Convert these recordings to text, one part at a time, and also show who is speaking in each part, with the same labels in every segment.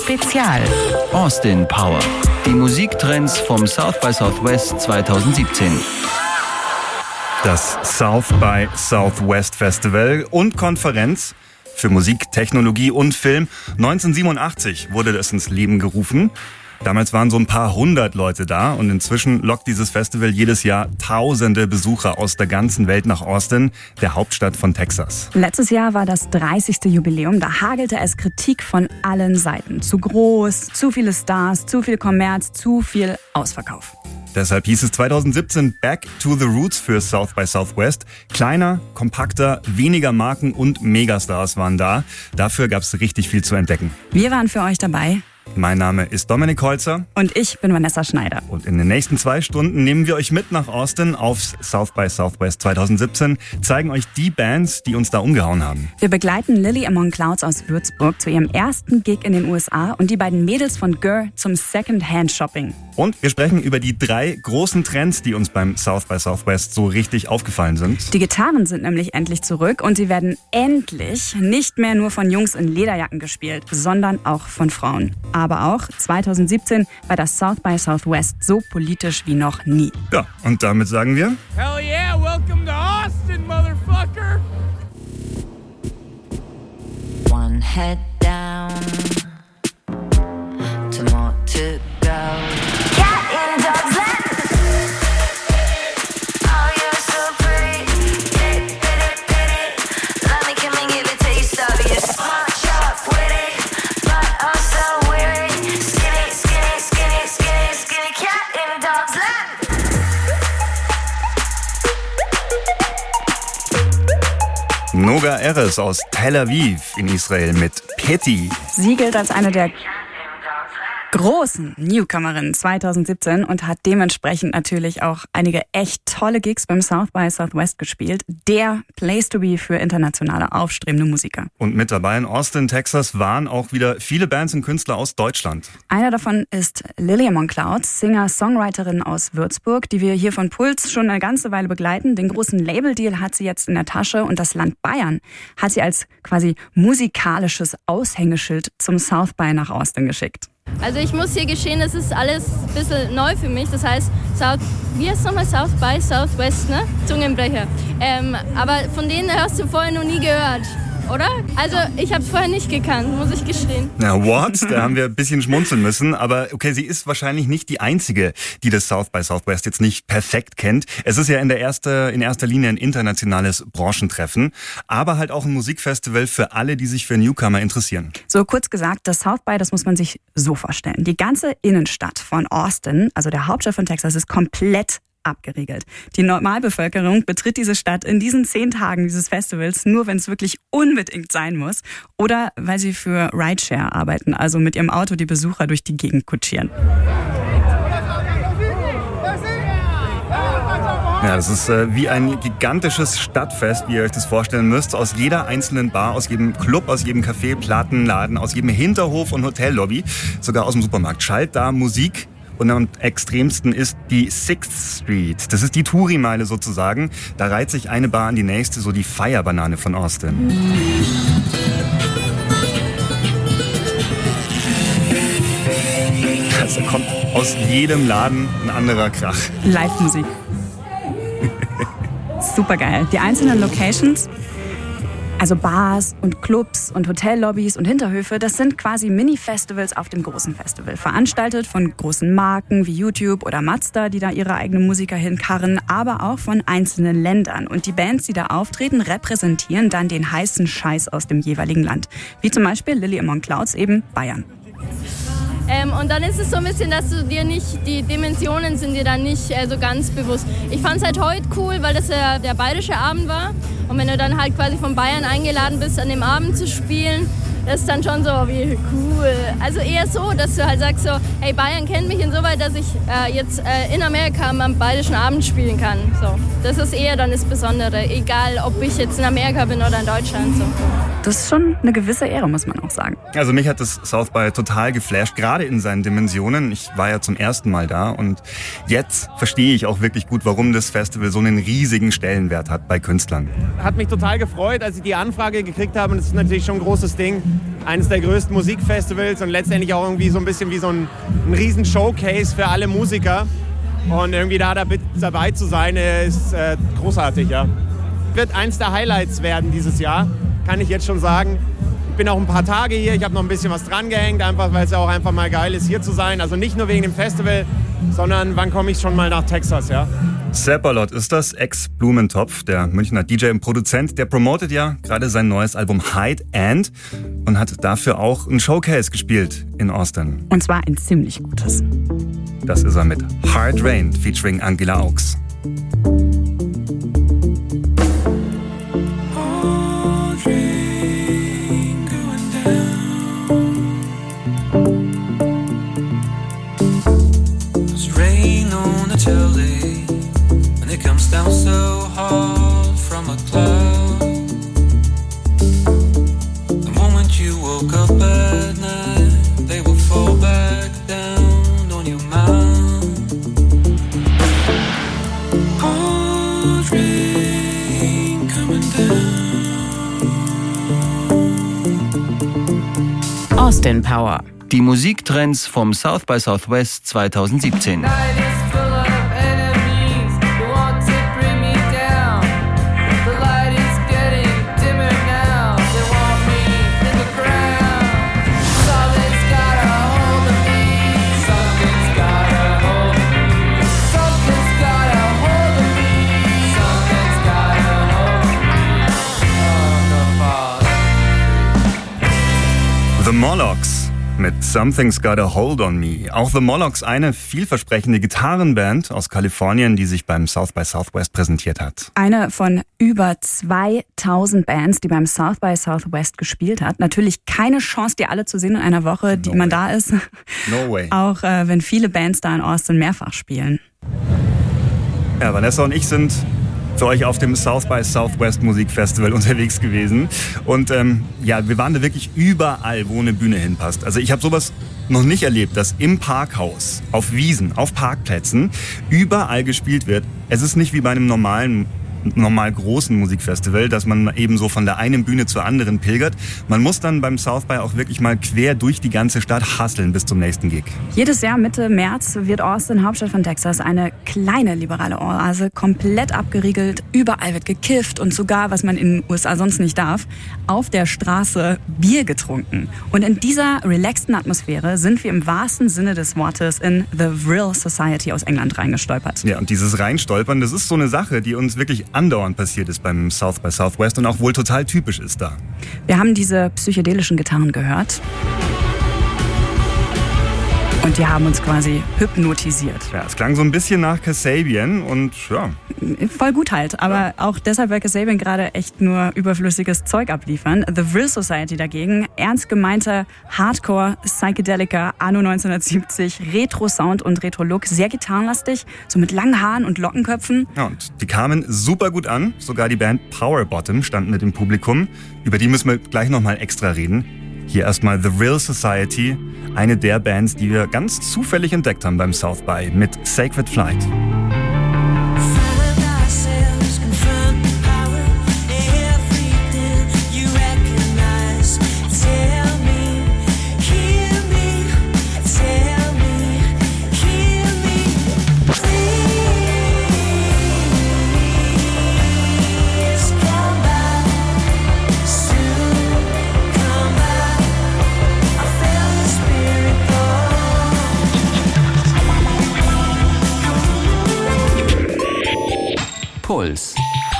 Speaker 1: Spezial. Austin Power. Die Musiktrends vom South by Southwest 2017.
Speaker 2: Das South by Southwest Festival und Konferenz für Musik, Technologie und Film. 1987 wurde es ins Leben gerufen. Damals waren so ein paar hundert Leute da und inzwischen lockt dieses Festival jedes Jahr tausende Besucher aus der ganzen Welt nach Austin, der Hauptstadt von Texas.
Speaker 3: Letztes Jahr war das 30. Jubiläum, da hagelte es Kritik von allen Seiten. Zu groß, zu viele Stars, zu viel Kommerz, zu viel Ausverkauf.
Speaker 2: Deshalb hieß es 2017 Back to the Roots für South by Southwest. Kleiner, kompakter, weniger Marken und Megastars waren da. Dafür gab es richtig viel zu entdecken.
Speaker 3: Wir waren für euch dabei.
Speaker 2: Mein Name ist Dominik Holzer.
Speaker 3: Und ich bin Vanessa Schneider.
Speaker 2: Und in den nächsten 2 Stunden nehmen wir euch mit nach Austin aufs South by Southwest 2017, zeigen euch die Bands, die uns da umgehauen haben.
Speaker 3: Wir begleiten Lily Among Clouds aus Würzburg zu ihrem ersten Gig in den USA und die beiden Mädels von Gür zum Second-Hand-Shopping.
Speaker 2: Und wir sprechen über die 3 großen Trends, die uns beim South by Southwest so richtig aufgefallen sind.
Speaker 3: Die Gitarren sind nämlich endlich zurück und sie werden endlich nicht mehr nur von Jungs in Lederjacken gespielt, sondern auch von Frauen. Aber auch 2017 war das South by Southwest so politisch wie noch nie.
Speaker 2: Ja, und damit sagen wir...
Speaker 4: Hell yeah, welcome to Austin, motherfucker!
Speaker 5: One head down, 2 more to go. Cat in dog's lap. Oh, you're so pretty. Pretty, pretty, pretty. Let me come and give a taste of your smart, sharp, witty, but also weary. Skinny, skinny, skinny, skinny, skinny cat in dog's lap.
Speaker 2: Noga Erez aus Tel Aviv in Israel mit Petty.
Speaker 3: Sie gilt als eine der großen Newcomerinnen 2017 und hat dementsprechend natürlich auch einige echt tolle Gigs beim South by Southwest gespielt. Der Place to be für internationale aufstrebende Musiker.
Speaker 2: Und mit dabei in Austin, Texas waren auch wieder viele Bands und Künstler aus Deutschland.
Speaker 3: Einer davon ist Lily Among Clouds, Singer-Songwriterin aus Würzburg, die wir hier von Puls schon eine ganze Weile begleiten. Den großen Label-Deal hat sie jetzt in der Tasche und das Land Bayern hat sie als quasi musikalisches Aushängeschild zum South by nach Austin geschickt.
Speaker 6: Also ich muss hier gestehen, das ist alles ein bisschen neu für mich. Das heißt, wie heißt es nochmal? South by Southwest, ne? Zungenbrecher. Aber von denen hast du vorher noch nie gehört, oder? Also ich habe es vorher nicht gekannt, muss ich gestehen.
Speaker 2: Na, what? Da haben wir ein bisschen schmunzeln müssen. Aber okay, sie ist wahrscheinlich nicht die Einzige, die das South by Southwest jetzt nicht perfekt kennt. Es ist ja in erster Linie ein internationales Branchentreffen, aber halt auch ein Musikfestival für alle, die sich für Newcomer interessieren.
Speaker 3: So kurz gesagt, das South by, das muss man sich so vorstellen. Die ganze Innenstadt von Austin, also der Hauptstadt von Texas, ist komplett abgeriegelt. Die Normalbevölkerung betritt diese Stadt in diesen 10 Tagen dieses Festivals nur, wenn es wirklich unbedingt sein muss oder weil sie für Rideshare arbeiten, also mit ihrem Auto die Besucher durch die Gegend kutschieren.
Speaker 2: Ja, das ist wie ein gigantisches Stadtfest, wie ihr euch das vorstellen müsst. Aus jeder einzelnen Bar, aus jedem Club, aus jedem Café, Plattenladen, aus jedem Hinterhof und Hotellobby, sogar aus dem Supermarkt, schallt da Musik. Und am extremsten ist die 6th Street. Das ist die Touri-Meile sozusagen. Da reiht sich eine Bar an die nächste, so die Feierbanane von Austin. Also kommt aus jedem Laden ein anderer Krach.
Speaker 3: Live-Musik. Supergeil. Die einzelnen Locations, also Bars und Clubs und Hotellobbys und Hinterhöfe, das sind quasi Mini-Festivals auf dem großen Festival. Veranstaltet von großen Marken wie YouTube oder Mazda, die da ihre eigenen Musiker hinkarren, aber auch von einzelnen Ländern. Und die Bands, die da auftreten, repräsentieren dann den heißen Scheiß aus dem jeweiligen Land. Wie zum Beispiel Lily Among Clouds, eben Bayern.
Speaker 6: Und dann ist es so ein bisschen, dass du dir nicht, die Dimensionen sind dir dann nicht so ganz bewusst. Ich fand es halt heute cool, weil das ja der bayerische Abend war. Und wenn du dann halt quasi von Bayern eingeladen bist, an dem Abend zu spielen, das ist dann schon so wie cool. Also eher so, dass du halt sagst so, hey, Bayern kennt mich insoweit, dass ich jetzt in Amerika am bayerischen Abend spielen kann. So, das ist eher dann das Besondere, egal ob ich jetzt in Amerika bin oder in Deutschland. So.
Speaker 3: Das ist schon eine gewisse Ehre, muss man auch sagen.
Speaker 2: Also mich hat das South by total geflasht, gerade in seinen Dimensionen. Ich war ja zum ersten Mal da und jetzt verstehe ich auch wirklich gut, warum das Festival so einen riesigen Stellenwert hat bei Künstlern.
Speaker 7: hat mich total gefreut, als ich die Anfrage gekriegt habe. Und das ist natürlich schon ein großes Ding. Eines der größten Musikfestivals und letztendlich auch irgendwie so ein bisschen wie so ein riesen Showcase für alle Musiker. Und irgendwie da dabei zu sein, ist großartig, ja. Wird eins der Highlights werden dieses Jahr, kann ich jetzt schon sagen. Ich bin auch ein paar Tage hier, ich habe noch ein bisschen was dran gehängt, einfach weil es ja auch einfach mal geil ist, hier zu sein. Also nicht nur wegen dem Festival, sondern wann komme ich schon mal nach Texas, ja.
Speaker 2: Seppalot ist das, Ex-Blumentopf, der Münchner DJ und Produzent. Der promotet ja gerade sein neues Album Hide and und hat dafür auch ein Showcase gespielt in Austin.
Speaker 3: Und zwar ein ziemlich gutes.
Speaker 2: Das ist er mit Hard Rain featuring Angela Augs.
Speaker 8: Down so hard from a cloud. The moment you woke up at night, they will fall back down on your mouth. Hard rain coming down.
Speaker 1: Austin Power. Die Musiktrends vom South by Southwest 2017.
Speaker 2: The Morlocks mit Something's Got a Hold on Me. Auch The Morlocks, eine vielversprechende Gitarrenband aus Kalifornien, die sich beim South by Southwest präsentiert hat.
Speaker 3: Eine von über 2000 Bands, die beim South by Southwest gespielt hat. Natürlich keine Chance, die alle zu sehen in einer Woche, die man da ist.
Speaker 2: No way.
Speaker 3: Auch wenn viele Bands da in Austin mehrfach spielen.
Speaker 2: Ja, Vanessa und ich sind für euch auf dem South by Southwest Musikfestival unterwegs gewesen. Und ja, wir waren da wirklich überall, wo eine Bühne hinpasst. Also ich habe sowas noch nicht erlebt, dass im Parkhaus, auf Wiesen, auf Parkplätzen überall gespielt wird. Es ist nicht wie bei einem normal großen Musikfestival, dass man eben so von der einen Bühne zur anderen pilgert. Man muss dann beim South by auch wirklich mal quer durch die ganze Stadt hustlen bis zum nächsten Gig.
Speaker 3: Jedes Jahr Mitte März wird Austin, Hauptstadt von Texas, eine kleine liberale Oase, komplett abgeriegelt. Überall wird gekifft und sogar, was man in den USA sonst nicht darf, auf der Straße Bier getrunken. Und in dieser relaxten Atmosphäre sind wir im wahrsten Sinne des Wortes in The Vril Society aus England reingestolpert.
Speaker 2: Ja, und dieses Reinstolpern, das ist so eine Sache, die uns wirklich andauernd passiert ist beim South by Southwest und auch wohl total typisch ist da.
Speaker 3: Wir haben diese psychedelischen Gitarren gehört. Und die haben uns quasi hypnotisiert.
Speaker 2: Ja, es klang so ein bisschen nach Kasabian und ja.
Speaker 3: Voll gut halt, aber auch deshalb, weil Kasabian gerade echt nur überflüssiges Zeug abliefern. The Vril Society dagegen, ernst gemeinte Hardcore, Psychedelica, anno 1970, Retro-Sound und Retro-Look, sehr gitarrenlastig, so mit langen Haaren und Lockenköpfen.
Speaker 2: Ja, und die kamen super gut an, sogar die Band Power Bottom stand mit im Publikum. Über die müssen wir gleich nochmal extra reden. Hier erstmal The Vril Society, eine der Bands, die wir ganz zufällig entdeckt haben beim South by mit Sacred Flight.
Speaker 1: Puls.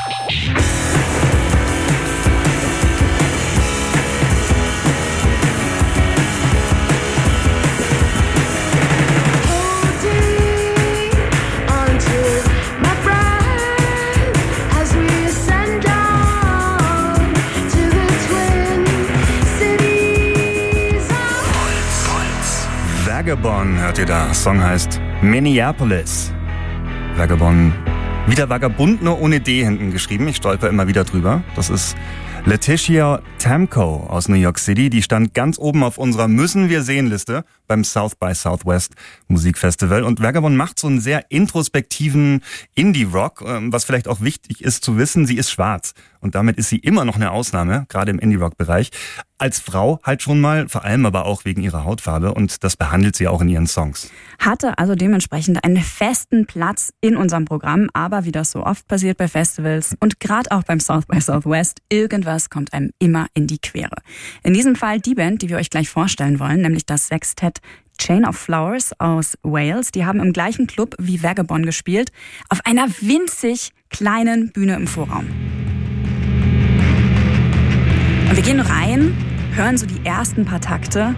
Speaker 2: Vagabond hört ihr da. Song heißt Minneapolis. Vagabond. Wieder Vagabund, nur ohne D hinten geschrieben. Ich stolper immer wieder drüber. Das ist Letitia Tamko aus New York City. Die stand ganz oben auf unserer Müssen-wir-sehen-Liste beim South by Southwest Musikfestival. Und Vagabond macht so einen sehr introspektiven Indie-Rock, was vielleicht auch wichtig ist zu wissen. Sie ist schwarz und damit ist sie immer noch eine Ausnahme, gerade im Indie-Rock-Bereich. Als Frau halt schon mal, vor allem aber auch wegen ihrer Hautfarbe und das behandelt sie auch in ihren Songs.
Speaker 3: Hatte also dementsprechend einen festen Platz in unserem Programm, aber wie das so oft passiert bei Festivals und gerade auch beim South by Southwest, irgendwas kommt einem immer in die Quere. In diesem Fall die Band, die wir euch gleich vorstellen wollen, nämlich das Sextett Chain of Flowers aus Wales. Die haben im gleichen Club wie Vagabond gespielt, auf einer winzig kleinen Bühne im Vorraum. Und wir gehen rein, hören so die ersten paar Takte.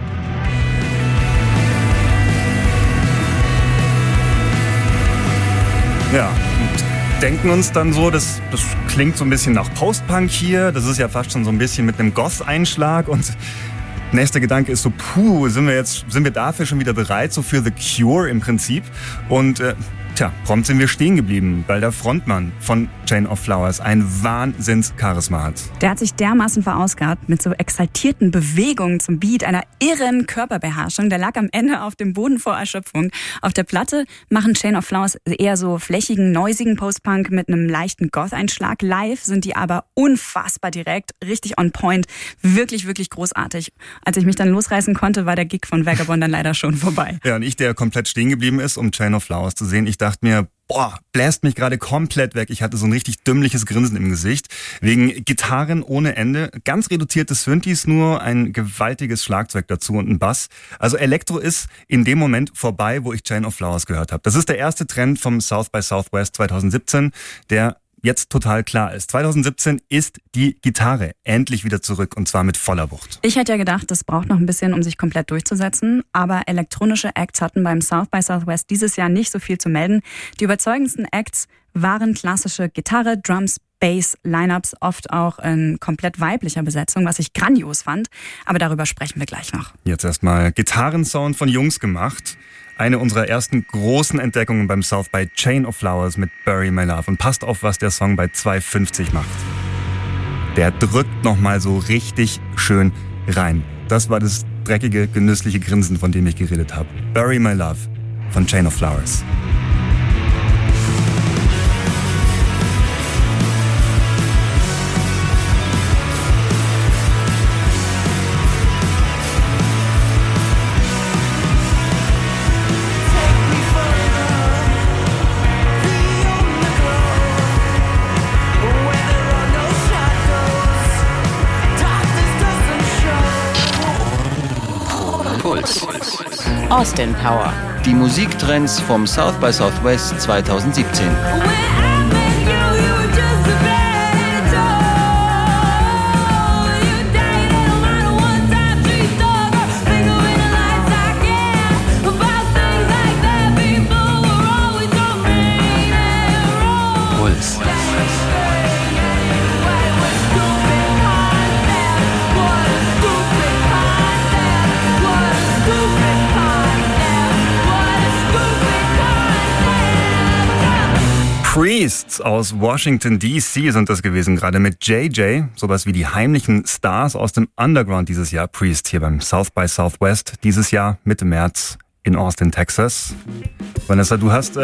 Speaker 2: Ja, und denken uns dann so, das klingt so ein bisschen nach Post-Punk hier. Das ist ja fast schon so ein bisschen mit einem Goth-Einschlag. Und nächster Gedanke ist so, sind wir dafür schon wieder bereit, so für The Cure im Prinzip. Und prompt sind wir stehen geblieben, weil der Frontmann von Chain of Flowers ein Wahnsinns-Charisma hat.
Speaker 3: Der hat sich dermaßen verausgabt mit so exaltierten Bewegungen zum Beat, einer irren Körperbeherrschung. Der lag am Ende auf dem Boden vor Erschöpfung. Auf der Platte machen Chain of Flowers eher so flächigen, noisigen Post-Punk mit einem leichten Goth-Einschlag. Live sind die aber unfassbar direkt, richtig on point, wirklich, wirklich großartig. Als ich mich dann losreißen konnte, war der Gig von Vagabond dann leider schon vorbei.
Speaker 2: Ja, und ich, der komplett stehen geblieben ist, um Chain of Flowers zu sehen, ich dachte mir, bläst mich gerade komplett weg. Ich hatte so ein richtig dümmliches Grinsen im Gesicht. Wegen Gitarren ohne Ende, ganz reduzierte Synthes nur, ein gewaltiges Schlagzeug dazu und ein Bass. Also Elektro ist in dem Moment vorbei, wo ich Chain of Flowers gehört habe. Das ist der erste Trend vom South by Southwest 2017, der jetzt total klar ist. 2017 ist die Gitarre endlich wieder zurück und zwar mit voller Wucht.
Speaker 3: Ich hätte ja gedacht, das braucht noch ein bisschen, um sich komplett durchzusetzen, aber elektronische Acts hatten beim South by Southwest dieses Jahr nicht so viel zu melden. Die überzeugendsten Acts waren klassische Gitarre, Drums, Bass, Lineups, oft auch in komplett weiblicher Besetzung, was ich grandios fand, aber darüber sprechen wir gleich noch.
Speaker 2: Jetzt erstmal Gitarrensound von Jungs gemacht. Eine unserer ersten großen Entdeckungen beim South by Chain of Flowers mit Bury My Love. Und passt auf, was der Song bei 2,50 macht. Der drückt nochmal so richtig schön rein. Das war das dreckige, genüssliche Grinsen, von dem ich geredet habe. Bury My Love von Chain of Flowers.
Speaker 1: Austin Power. Die Musiktrends vom South by Southwest 2017.
Speaker 2: Priests aus Washington D.C. sind das gewesen, gerade mit JJ, sowas wie die heimlichen Stars aus dem Underground dieses Jahr. Priest hier beim South by Southwest, dieses Jahr Mitte März in Austin, Texas. Vanessa, du hast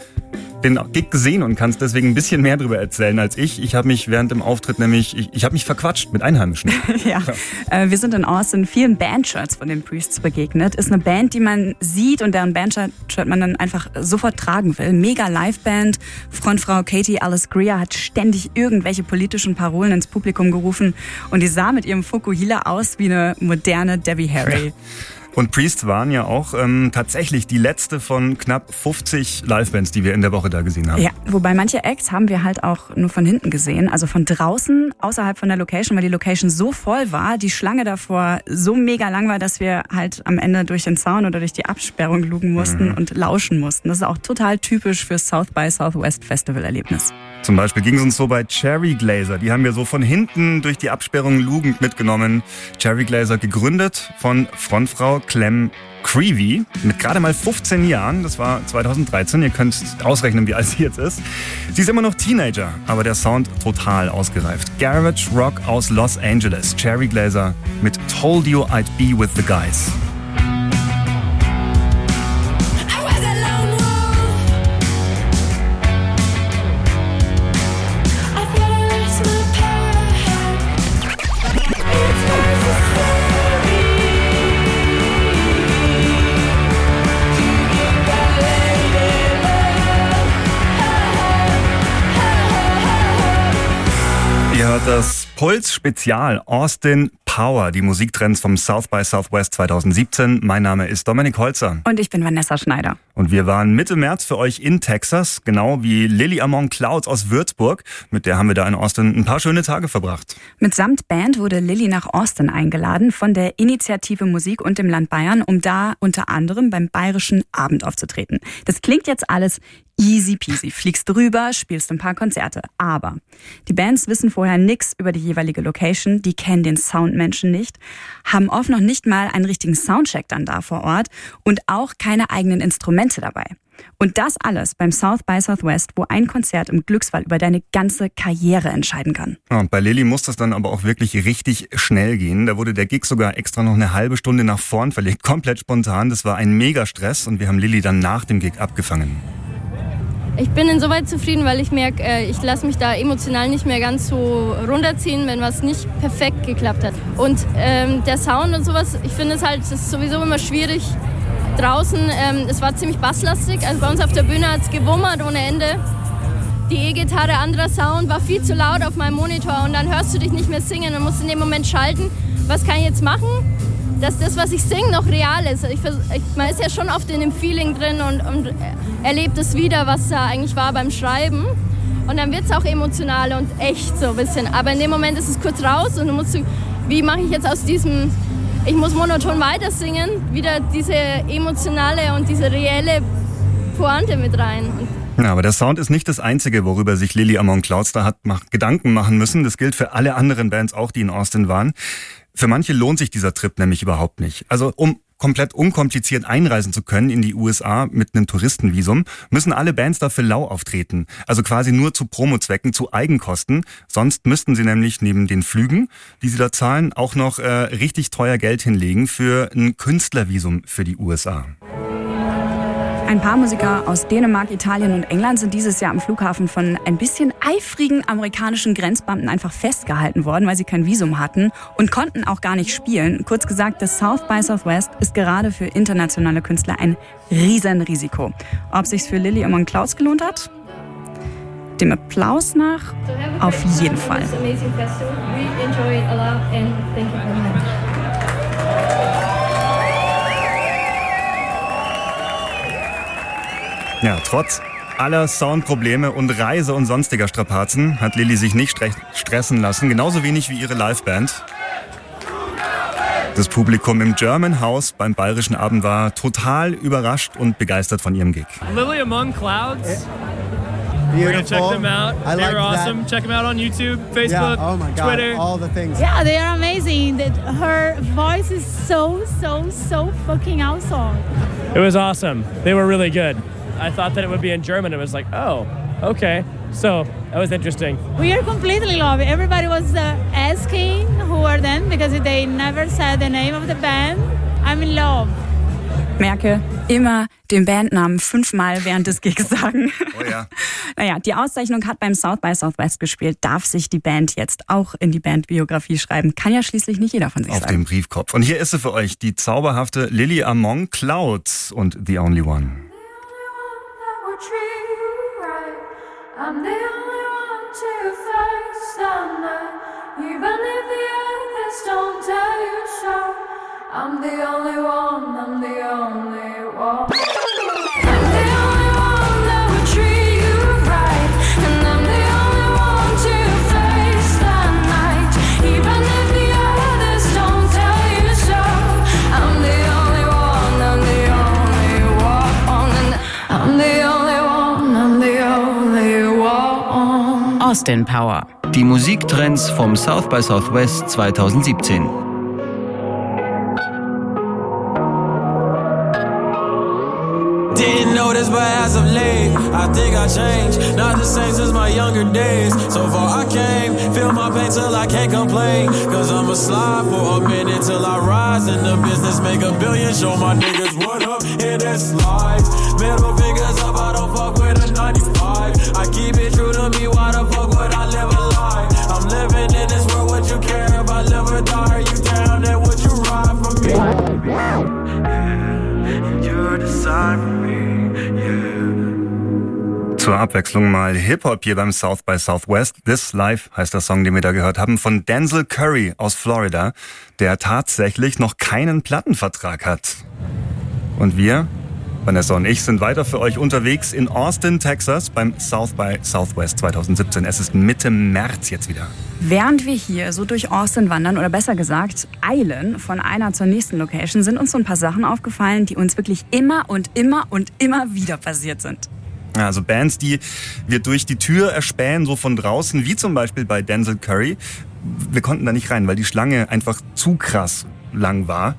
Speaker 2: den Gig gesehen und kannst deswegen ein bisschen mehr darüber erzählen als ich. Ich habe mich während dem Auftritt ich habe mich verquatscht mit Einheimischen.
Speaker 3: Ja, wir sind in Austin vielen Bandshirts von den Priests begegnet. Ist eine Band, die man sieht und deren Bandshirt man dann einfach sofort tragen will. Mega Liveband. Frontfrau Katie Alice Greer hat ständig irgendwelche politischen Parolen ins Publikum gerufen und die sah mit ihrem Fukuhila aus wie eine moderne Debbie Harry.
Speaker 2: Ja. Und Priest waren ja auch tatsächlich die letzte von knapp 50 Livebands, die wir in der Woche da gesehen haben.
Speaker 3: Ja, wobei manche Acts haben wir halt auch nur von hinten gesehen, also von draußen, außerhalb von der Location, weil die Location so voll war, die Schlange davor so mega lang war, dass wir halt am Ende durch den Zaun oder durch die Absperrung lugen mussten und lauschen mussten. Das ist auch total typisch für South by Southwest Festival-Erlebnis.
Speaker 2: Zum Beispiel ging es uns so bei Cherry Glazerr. Die haben wir so von hinten durch die Absperrung lugend mitgenommen. Cherry Glazerr gegründet von Frontfrau Clem Creevy mit gerade mal 15 Jahren. Das war 2013. Ihr könnt ausrechnen, wie alt sie jetzt ist. Sie ist immer noch Teenager, aber der Sound total ausgereift. Garage Rock aus Los Angeles. Cherry Glazerr mit Told You I'd Be With The Guys.
Speaker 5: I thought I lost my power.
Speaker 2: war das Puls-Spezial Austin Power, die Musiktrends vom South by Southwest 2017. Mein Name ist Dominik Holzer.
Speaker 3: Und ich bin Vanessa Schneider.
Speaker 2: Und wir waren Mitte März für euch in Texas, genau wie Lily Among Clouds aus Würzburg. Mit der haben wir da in Austin ein paar schöne Tage verbracht.
Speaker 3: Mitsamt Band wurde Lily nach Austin eingeladen von der Initiative Musik und dem Land Bayern, um da unter anderem beim Bayerischen Abend aufzutreten. Das klingt jetzt alles easy peasy. Fliegst drüber, spielst ein paar Konzerte. Aber die Bands wissen vorher nichts über die jeweilige Location, die kennen den Soundmenschen nicht, haben oft noch nicht mal einen richtigen Soundcheck dann da vor Ort und auch keine eigenen Instrumente dabei. Und das alles beim South by Southwest, wo ein Konzert im Glücksfall über deine ganze Karriere entscheiden kann.
Speaker 2: Ja, und bei Lily muss das dann aber auch wirklich richtig schnell gehen. Da wurde der Gig sogar extra noch eine halbe Stunde nach vorn verlegt, komplett spontan. Das war ein Mega-Stress und wir haben Lily dann nach dem Gig abgefangen.
Speaker 6: Ich bin insoweit zufrieden, weil ich merke, ich lasse mich da emotional nicht mehr ganz so runterziehen, wenn was nicht perfekt geklappt hat. Und der Sound und sowas, ich finde es halt, es ist sowieso immer schwierig. Draußen, es war ziemlich basslastig, also bei uns auf der Bühne hat es gewummert ohne Ende. Die E-Gitarre, anderer Sound, war viel zu laut auf meinem Monitor und dann hörst du dich nicht mehr singen und musst in dem Moment schalten. Was kann ich jetzt machen? Dass das, was ich singe, noch real ist. Man ist ja schon oft in dem Feeling drin und erlebt es wieder, was da eigentlich war beim Schreiben. Und dann wird es auch emotional und echt so ein bisschen. Aber in dem Moment ist es kurz raus und du musst, wie mache ich jetzt aus diesem, ich muss monoton weiter singen, wieder diese emotionale und diese reelle Pointe mit rein.
Speaker 2: Ja, aber der Sound ist nicht das Einzige, worüber sich Lily Among Clouds da hat Gedanken machen müssen. Das gilt für alle anderen Bands auch, die in Austin waren. Für manche lohnt sich dieser Trip nämlich überhaupt nicht. Also um komplett unkompliziert einreisen zu können in die USA mit einem Touristenvisum, müssen alle Bands dafür lau auftreten. Also quasi nur zu Promozwecken, zu Eigenkosten. Sonst müssten sie nämlich neben den Flügen, die sie da zahlen, auch noch richtig teuer Geld hinlegen für ein Künstlervisum für die USA.
Speaker 3: Ein paar Musiker aus Dänemark, Italien und England sind dieses Jahr am Flughafen von ein bisschen eifrigen amerikanischen Grenzbeamten einfach festgehalten worden, weil sie kein Visum hatten und konnten auch gar nicht spielen. Kurz gesagt, das South by Southwest ist gerade für internationale Künstler ein Riesenrisiko. Ob sich's für Lily Among Clouds gelohnt hat? Dem Applaus nach auf jeden Fall.
Speaker 2: Ja, trotz aller Soundprobleme und Reise- und sonstiger Strapazen hat Lily sich nicht stressen lassen, genauso wenig wie ihre Liveband. Das Publikum im German House beim Bayerischen Abend war total überrascht und begeistert von ihrem Gig.
Speaker 4: Lily Among Clouds.
Speaker 9: Beautiful.
Speaker 4: We're gonna check them out.
Speaker 9: I
Speaker 4: They
Speaker 9: like
Speaker 4: were
Speaker 9: that.
Speaker 4: awesome. Check them out on YouTube, Facebook,
Speaker 9: Yeah, oh my God,
Speaker 4: Twitter.
Speaker 9: all the things.
Speaker 10: Yeah, they are amazing. Her voice is so fucking awesome.
Speaker 4: It was awesome. They were really good. I thought that it would be in German. It was like, oh, okay. So that was interesting.
Speaker 10: We are completely love it. Everybody was asking who are them because they never said the name of the band. I'm in love.
Speaker 3: Merke, immer den Bandnamen 5-mal während des Gigs sagen.
Speaker 2: Oh ja.
Speaker 3: Naja, die Auszeichnung hat beim South by Southwest gespielt. Darf sich die Band jetzt auch in die Bandbiografie schreiben? Kann ja schließlich nicht jeder von sich
Speaker 2: Auf
Speaker 3: sagen.
Speaker 2: dem Briefkopf. Und hier ist sie für euch, die zauberhafte Lily Among Clouds und The Only One.
Speaker 5: I'm the only one to face the night, even if the others don't tell you so. I'm the only one, I'm the only one. I'm the only one that would treat you right, and I'm the only one to face the night, even if the others don't tell you so. I'm the only one, I'm the only one, and I'm the only one, I'm the only one.
Speaker 1: Austin Power. Die Musiktrends vom South by Southwest 2017.
Speaker 8: Didn't know this, but as of late, I think I changed. Not the same since my younger days. So far I came, feel my pain till I can't complain. Cause I'ma slide for a minute till I rise in the business, make $1 billion. Show my niggas what up in this life. Middle fingers up, I don't fuck with a 95. I keep it true to me, why the fuck would I live a lie? I'm living in this world, what you care if I live or die? Are you down there, would you ride for me?
Speaker 2: Zu Zur Abwechslung mal Hip-Hop hier beim South by Southwest. This Life heißt der Song, den wir da gehört haben, von Denzel Curry aus Florida, der tatsächlich noch keinen Plattenvertrag hat. Und wir, Vanessa und ich, sind weiter für euch unterwegs in Austin, Texas beim South by Southwest 2017. Es ist Mitte März jetzt wieder.
Speaker 3: Während wir hier so durch Austin wandern, oder besser gesagt eilen von einer zur nächsten Location, sind uns so ein paar Sachen aufgefallen, die uns wirklich immer wieder passiert sind.
Speaker 2: Also Bands, die wir durch die Tür erspähen, so von draußen, wie zum Beispiel bei Denzel Curry. Wir konnten da nicht rein, weil die Schlange einfach zu krass lang war.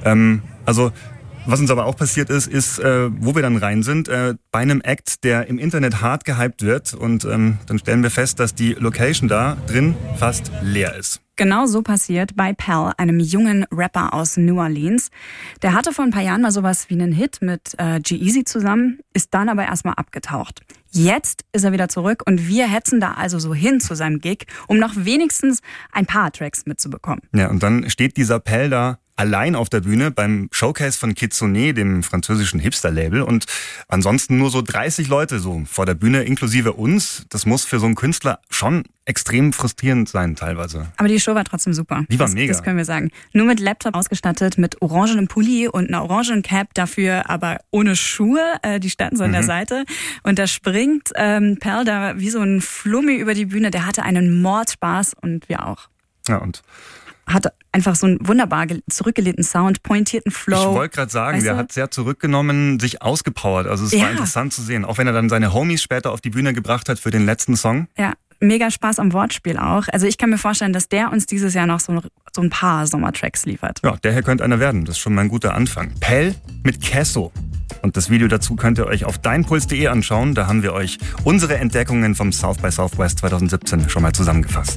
Speaker 2: Was uns aber auch passiert ist, wo wir dann rein sind, bei einem Act, der im Internet hart gehypt wird. Und dann stellen wir fest, dass die Location da drin fast leer ist.
Speaker 3: Genau so passiert bei Pell, einem jungen Rapper aus New Orleans. Der hatte vor ein paar Jahren mal sowas wie einen Hit mit G-Eazy zusammen, ist dann aber erstmal abgetaucht. Jetzt ist er wieder zurück und wir hetzen da also so hin zu seinem Gig, um noch wenigstens ein paar Tracks mitzubekommen.
Speaker 2: Ja, und dann steht dieser Pell da allein auf der Bühne beim Showcase von Kitsune, dem französischen Hipster-Label, und ansonsten nur so 30 Leute so vor der Bühne, inklusive uns. Das muss für so einen Künstler schon extrem frustrierend sein teilweise.
Speaker 3: Aber die Show war trotzdem super.
Speaker 2: Die war mega.
Speaker 3: Das können wir sagen. Nur mit Laptop ausgestattet, mit orangenem Pulli und einer orangenen Cap, dafür aber ohne Schuhe. Die standen so an der Seite. Und da springt Pell da wie so ein Flummi über die Bühne. Der hatte einen Mordspaß und wir auch.
Speaker 2: Ja, und
Speaker 3: hat einfach so einen wunderbar zurückgelehnten Sound, pointierten Flow.
Speaker 2: Ich wollte gerade sagen, der hat sehr zurückgenommen, sich ausgepowert. Also es war interessant zu sehen. Auch wenn er dann seine Homies später auf die Bühne gebracht hat für den letzten Song.
Speaker 3: Ja, mega Spaß am Wortspiel auch. Also ich kann mir vorstellen, dass der uns dieses Jahr noch so ein paar Sommertracks liefert.
Speaker 2: Ja, der hier könnte einer werden. Das ist schon mal ein guter Anfang. Pell mit Kesso. Und das Video dazu könnt ihr euch auf deinpuls.de anschauen. Da haben wir euch unsere Entdeckungen vom South by Southwest 2017 schon mal zusammengefasst.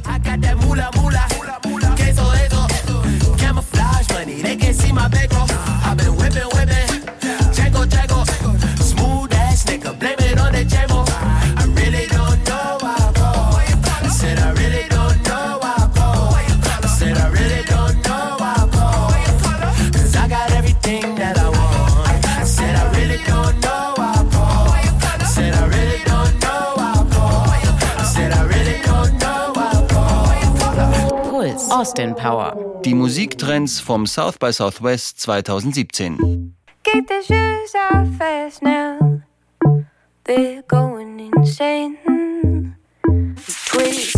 Speaker 1: Austin Power. Die Musiktrends vom South by Southwest 2017.
Speaker 5: Get the shoes off fast now. They're going insane. Twist.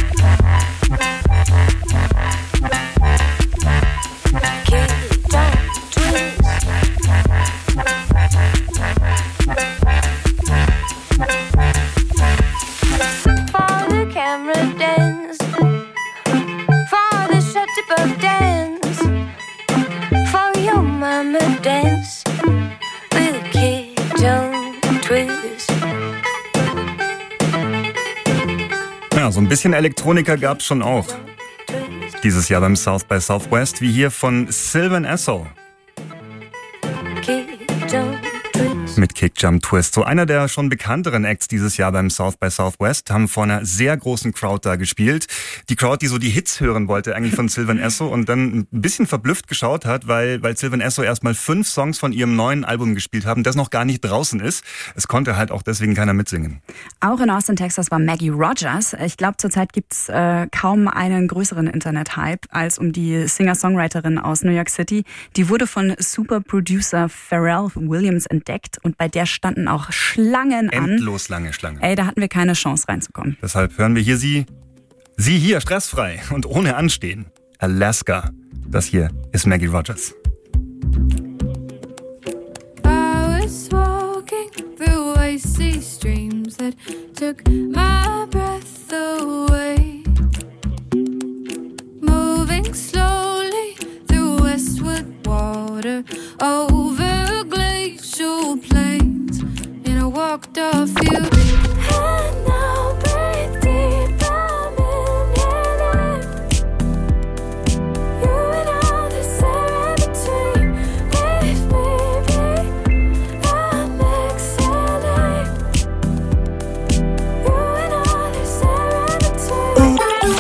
Speaker 5: Kick it down, twist. For the camera dance. For the shut-up dance. For your mama dance. With a kick down, twist.
Speaker 2: Ja, so ein bisschen Elektroniker gab's schon auch. Dieses Jahr beim South by Southwest, wie hier von Sylvan Esso. Mit Kick Jump Twist. So einer der schon bekannteren Acts dieses Jahr beim South by Southwest, haben vor einer sehr großen Crowd da gespielt. Die Crowd, die so die Hits hören wollte eigentlich von Sylvan Esso und dann ein bisschen verblüfft geschaut hat, weil Sylvan Esso erstmal 5 Songs von ihrem neuen Album gespielt haben, das noch gar nicht draußen ist. Es konnte halt auch deswegen keiner mitsingen.
Speaker 3: Auch in Austin, Texas war Maggie Rogers. Ich glaube, zurzeit gibt's kaum einen größeren Internet-Hype als um die Singer-Songwriterin aus New York City. Die wurde von Super-Producer Pharrell Williams entdeckt und bei der standen auch Schlangen an.
Speaker 2: Endlos lange Schlangen.
Speaker 3: Ey, da hatten wir keine Chance reinzukommen.
Speaker 2: Deshalb hören wir hier sie hier stressfrei und ohne Anstehen. Alaska. Das hier ist Maggie Rogers.
Speaker 9: I was walking through icy streams that took my breath away. Moving slowly through westward water, over glacial plains, and I walked off you. And now breathe deep, I'm inhaling. You and all the serenity, leave me be, I'm exhaling. You and all the serenity.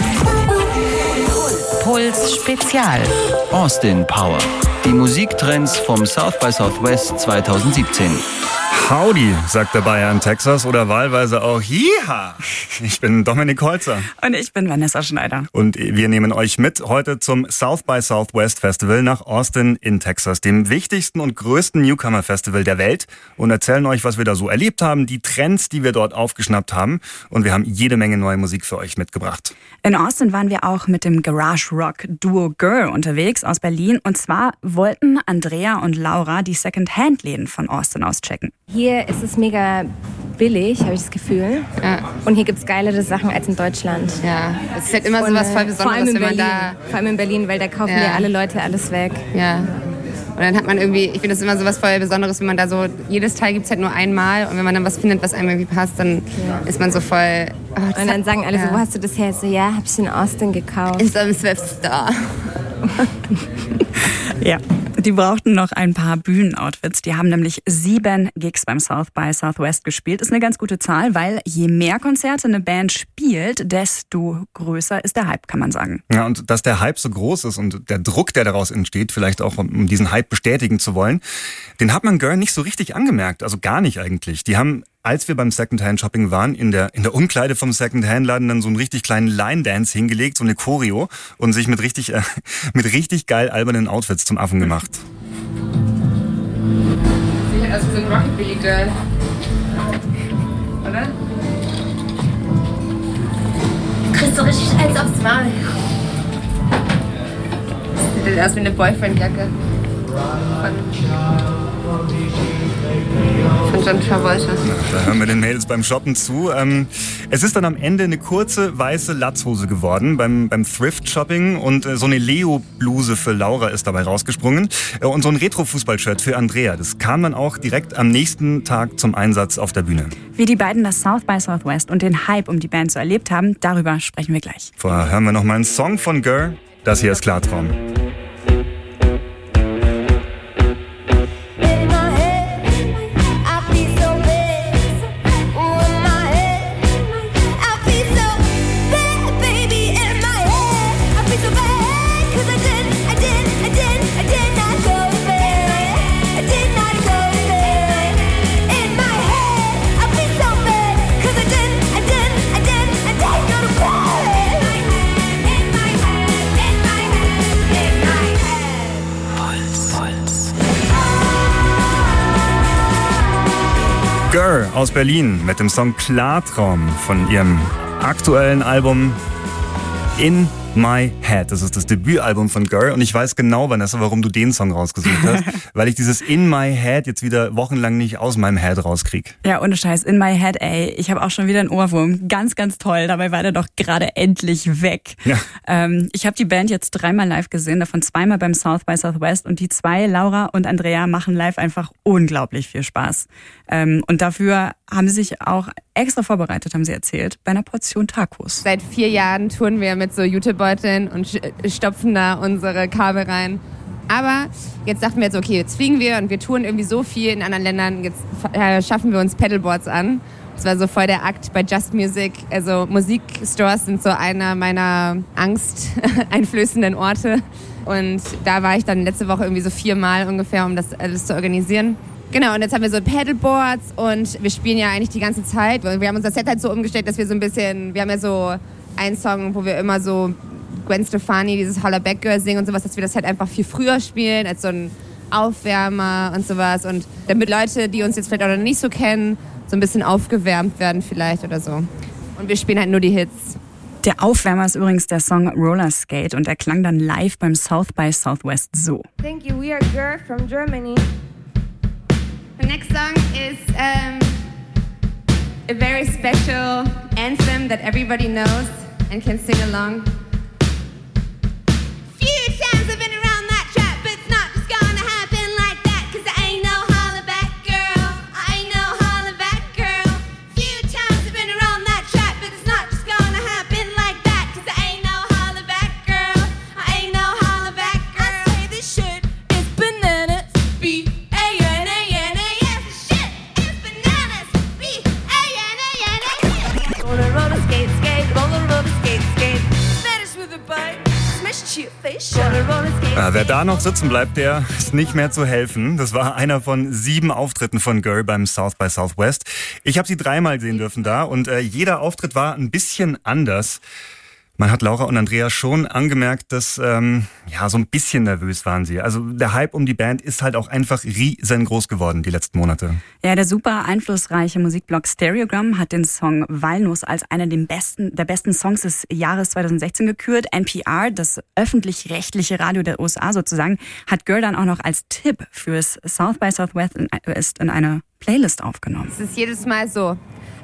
Speaker 1: Puls Spezial. Austin Power. Die Musiktrends vom South by Southwest 2017.
Speaker 2: Howdy, sagt der Bayer in Texas oder wahlweise auch Jiha. Ich bin Dominik Holzer.
Speaker 3: Und ich bin Vanessa Schneider.
Speaker 2: Und wir nehmen euch mit heute zum South by Southwest Festival nach Austin in Texas, dem wichtigsten und größten Newcomer-Festival der Welt, und erzählen euch, was wir da so erlebt haben, die Trends, die wir dort aufgeschnappt haben, und wir haben jede Menge neue Musik für euch mitgebracht.
Speaker 3: In Austin waren wir auch mit dem Garage-Rock-Duo Girl unterwegs aus Berlin, und zwar wollten Andrea und Laura die Second-Hand-Läden von Austin auschecken.
Speaker 11: Hier ist es mega billig, habe ich das Gefühl. Ja. Und hier gibt es geilere Sachen als in Deutschland.
Speaker 12: Ja, es ist halt immer so was voll Besonderes, wenn man da...
Speaker 11: Vor allem in Berlin, weil da kaufen ja alle Leute alles weg.
Speaker 12: Ja. Und dann hat man irgendwie, ich finde das immer so was voll Besonderes, wenn man da so, jedes Teil gibt es halt nur einmal, und wenn man dann was findet, was einem irgendwie passt, dann ist man so voll...
Speaker 11: Oh, und dann sagen alle so, wo hast du das her? So, ja, hab ich in Austin gekauft.
Speaker 12: Ist am Swift Store.
Speaker 3: Ja, die brauchten noch ein paar Bühnenoutfits. Die haben nämlich 7 Gigs beim South by Southwest gespielt. Ist eine ganz gute Zahl, weil je mehr Konzerte eine Band spielt, desto größer ist der Hype, kann man sagen.
Speaker 2: Ja, und dass der Hype so groß ist und der Druck, der daraus entsteht, vielleicht auch um diesen Hype bestätigen zu wollen, den hat man Girl nicht so richtig angemerkt. Also gar nicht eigentlich. Die haben, als wir beim Secondhand-Shopping waren, in der Umkleide vom Secondhand-Laden dann so einen richtig kleinen Line-Dance hingelegt, so eine Choreo, und sich mit richtig geil albernen Outfits zum Affen gemacht.
Speaker 12: Sieht aus wie so ein Rockabilly-Girl. Oder?
Speaker 11: Du kriegst so richtig eins aufs Maul.
Speaker 12: Sieht aus wie eine Boyfriend-Jacke. Von John Travolta.
Speaker 2: Da hören wir den Mädels beim Shoppen zu. Es ist dann am Ende eine kurze weiße Latzhose geworden beim Thrift-Shopping, und so eine Leo-Bluse für Laura ist dabei rausgesprungen, und so ein Retro-Fußball-Shirt für Andrea. Das kam dann auch direkt am nächsten Tag zum Einsatz auf der Bühne.
Speaker 3: Wie die beiden das South by Southwest und den Hype um die Band so erlebt haben, darüber sprechen wir gleich.
Speaker 2: Vorher hören wir noch mal einen Song von Girl. Das hier ist Klartraum. Girl aus Berlin mit dem Song Klartraum von ihrem aktuellen Album In My Head. Das ist das Debütalbum von Girl, und ich weiß genau, Vanessa, warum du den Song rausgesucht hast, weil ich dieses In My Head jetzt wieder wochenlang nicht aus meinem Head rauskrieg.
Speaker 3: Ja, ohne Scheiß, In My Head, ey. Ich habe auch schon wieder einen Ohrwurm. Ganz, ganz toll. Dabei war der doch gerade endlich weg. Ja. Ich habe die Band jetzt 3-mal live gesehen, davon 2-mal beim South by Southwest, und die 2, Laura und Andrea, machen live einfach unglaublich viel Spaß. Und dafür haben sie sich auch extra vorbereitet, haben sie erzählt, bei einer Portion Tacos.
Speaker 12: Seit 4 Jahren touren wir mit so Jutebeuteln und stopfen da unsere Kabel rein. Aber jetzt dachten wir jetzt, okay, jetzt fliegen wir und wir touren irgendwie so viel in anderen Ländern, jetzt schaffen wir uns Pedalboards an. Das war so voll der Akt bei Just Music. Also Musikstores sind so einer meiner angsteinflößenden Orte. Und da war ich dann letzte Woche irgendwie so 4-mal ungefähr, um das alles zu organisieren. Genau, und jetzt haben wir so Pedalboards, und wir spielen ja eigentlich die ganze Zeit. Wir haben unser Set halt so umgestellt, dass wir so ein bisschen, wir haben ja so einen Song, wo wir immer so Gwen Stefani, dieses Holla Back Girl singen und sowas, dass wir das halt einfach viel früher spielen, als so ein Aufwärmer und sowas. Und damit Leute, die uns jetzt vielleicht auch noch nicht so kennen, so ein bisschen aufgewärmt werden vielleicht oder so. Und wir spielen halt nur die Hits.
Speaker 3: Der Aufwärmer ist übrigens der Song Roller Skate, und der klang dann live beim South by Southwest so.
Speaker 11: Thank you, we are Girl from Germany.
Speaker 12: The next song is a very special anthem that everybody knows and can sing along. Few times I've been around that track, but it's not just gonna happen like that, 'cause I ain't no holla back girl. I ain't no holla back girl. Few times I've been around that track, but it's not just gonna happen like that, 'cause I ain't no holla back girl. I ain't no holla back girl. I say this shit is bananas.
Speaker 11: Roller skate, skate, roller skate, skate. Smash with a bike, smash to your face. Roller
Speaker 2: Wer da noch sitzen bleibt, der ist nicht mehr zu helfen. Das war einer von 7 Auftritten von Girl beim South by Southwest. Ich habe sie 3-mal sehen dürfen da und jeder Auftritt war ein bisschen anders. Man hat Laura und Andrea schon angemerkt, dass so ein bisschen nervös waren sie. Also der Hype um die Band ist halt auch einfach riesengroß geworden die letzten Monate.
Speaker 3: Ja, der super einflussreiche Musikblog Stereogram hat den Song Walnuss als einer der besten Songs des Jahres 2016 gekürt. NPR, das öffentlich-rechtliche Radio der USA sozusagen, hat Girl dann auch noch als Tipp fürs South by Southwest in eine Playlist aufgenommen.
Speaker 12: Es ist jedes Mal so.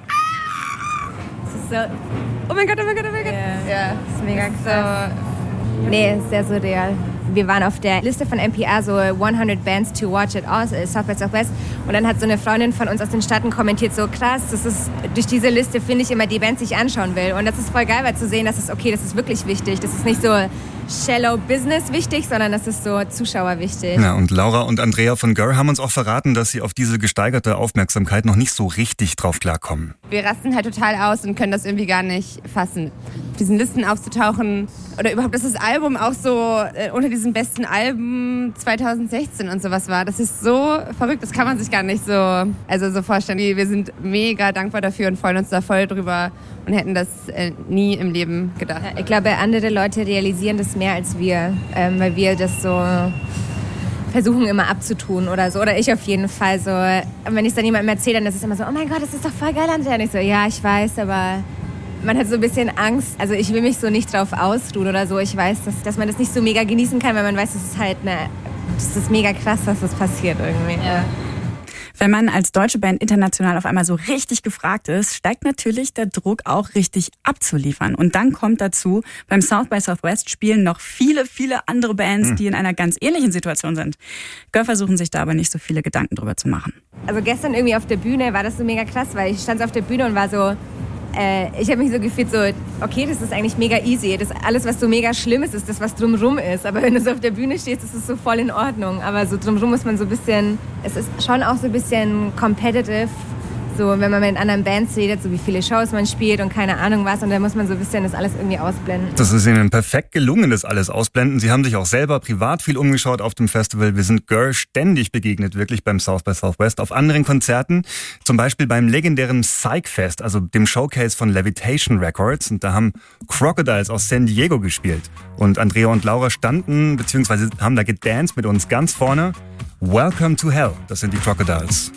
Speaker 12: So, oh mein Gott, oh mein Gott, oh mein Gott.
Speaker 11: Ja, das ist mega krass. Nee, sehr surreal. Wir waren auf der Liste von NPR, so 100 Bands to watch at South by Southwest. Und dann hat so eine Freundin von uns aus den Staaten kommentiert, so krass, das ist, durch diese Liste finde ich immer die Bands, die ich anschauen will. Und das ist voll geil, weil zu sehen, das ist okay, das ist wirklich wichtig. Das ist nicht so shallow Business wichtig, sondern das ist so Zuschauer wichtig.
Speaker 2: Ja, und Laura und Andrea von Girl haben uns auch verraten, dass sie auf diese gesteigerte Aufmerksamkeit noch nicht so richtig drauf klarkommen.
Speaker 12: Wir rasten halt total aus und können das irgendwie gar nicht fassen. Auf diesen Listen aufzutauchen oder überhaupt, dass das Album auch so unter diesen besten Alben 2016 und sowas war. Das ist so verrückt, das kann man sich gar nicht so vorstellen. Wir sind mega dankbar dafür und freuen uns da voll drüber und hätten das nie im Leben gedacht.
Speaker 11: Ich glaube, andere Leute realisieren das mehr als wir, weil wir das so versuchen immer abzutun oder so. Oder ich auf jeden Fall so. Und wenn ich es dann jemandem erzähle, dann ist es immer so, oh mein Gott, das ist doch voll geil, Andrea. Und ich so, ja, ich weiß, aber man hat so ein bisschen Angst. Also ich will mich so nicht drauf ausruhen oder so. Ich weiß, dass man das nicht so mega genießen kann, weil man weiß, das ist mega krass, dass das passiert irgendwie. Ja.
Speaker 3: Wenn man als deutsche Band international auf einmal so richtig gefragt ist, steigt natürlich der Druck auch richtig abzuliefern. Und dann kommt dazu, beim South by Southwest spielen noch viele, viele andere Bands, die in einer ganz ähnlichen Situation sind. Girl versuchen sich da aber nicht so viele Gedanken drüber zu machen.
Speaker 11: Also gestern irgendwie auf der Bühne war das so mega krass, weil ich stand so auf der Bühne und war so, ich habe mich so gefühlt so, okay, das ist eigentlich mega easy. Das alles, was so mega schlimm ist, ist das, was drumrum ist. Aber wenn du so auf der Bühne stehst, ist es so voll in Ordnung. Aber so drumrum muss man so ein bisschen, es ist schon auch so ein bisschen competitive. So, wenn man mit anderen Bands redet, so wie viele Shows man spielt und keine Ahnung was. Und dann muss man so ein bisschen das alles irgendwie ausblenden.
Speaker 2: Das ist ihnen perfekt gelungen, das alles ausblenden. Sie haben sich auch selber privat viel umgeschaut auf dem Festival. Wir sind Girl ständig begegnet, wirklich beim South by Southwest. Auf anderen Konzerten, zum Beispiel beim legendären Psych-Fest, also dem Showcase von Levitation Records. Und da haben Crocodiles aus San Diego gespielt. Und Andrea und Laura standen, beziehungsweise haben da gedanced mit uns ganz vorne. Welcome to Hell, das sind die Crocodiles.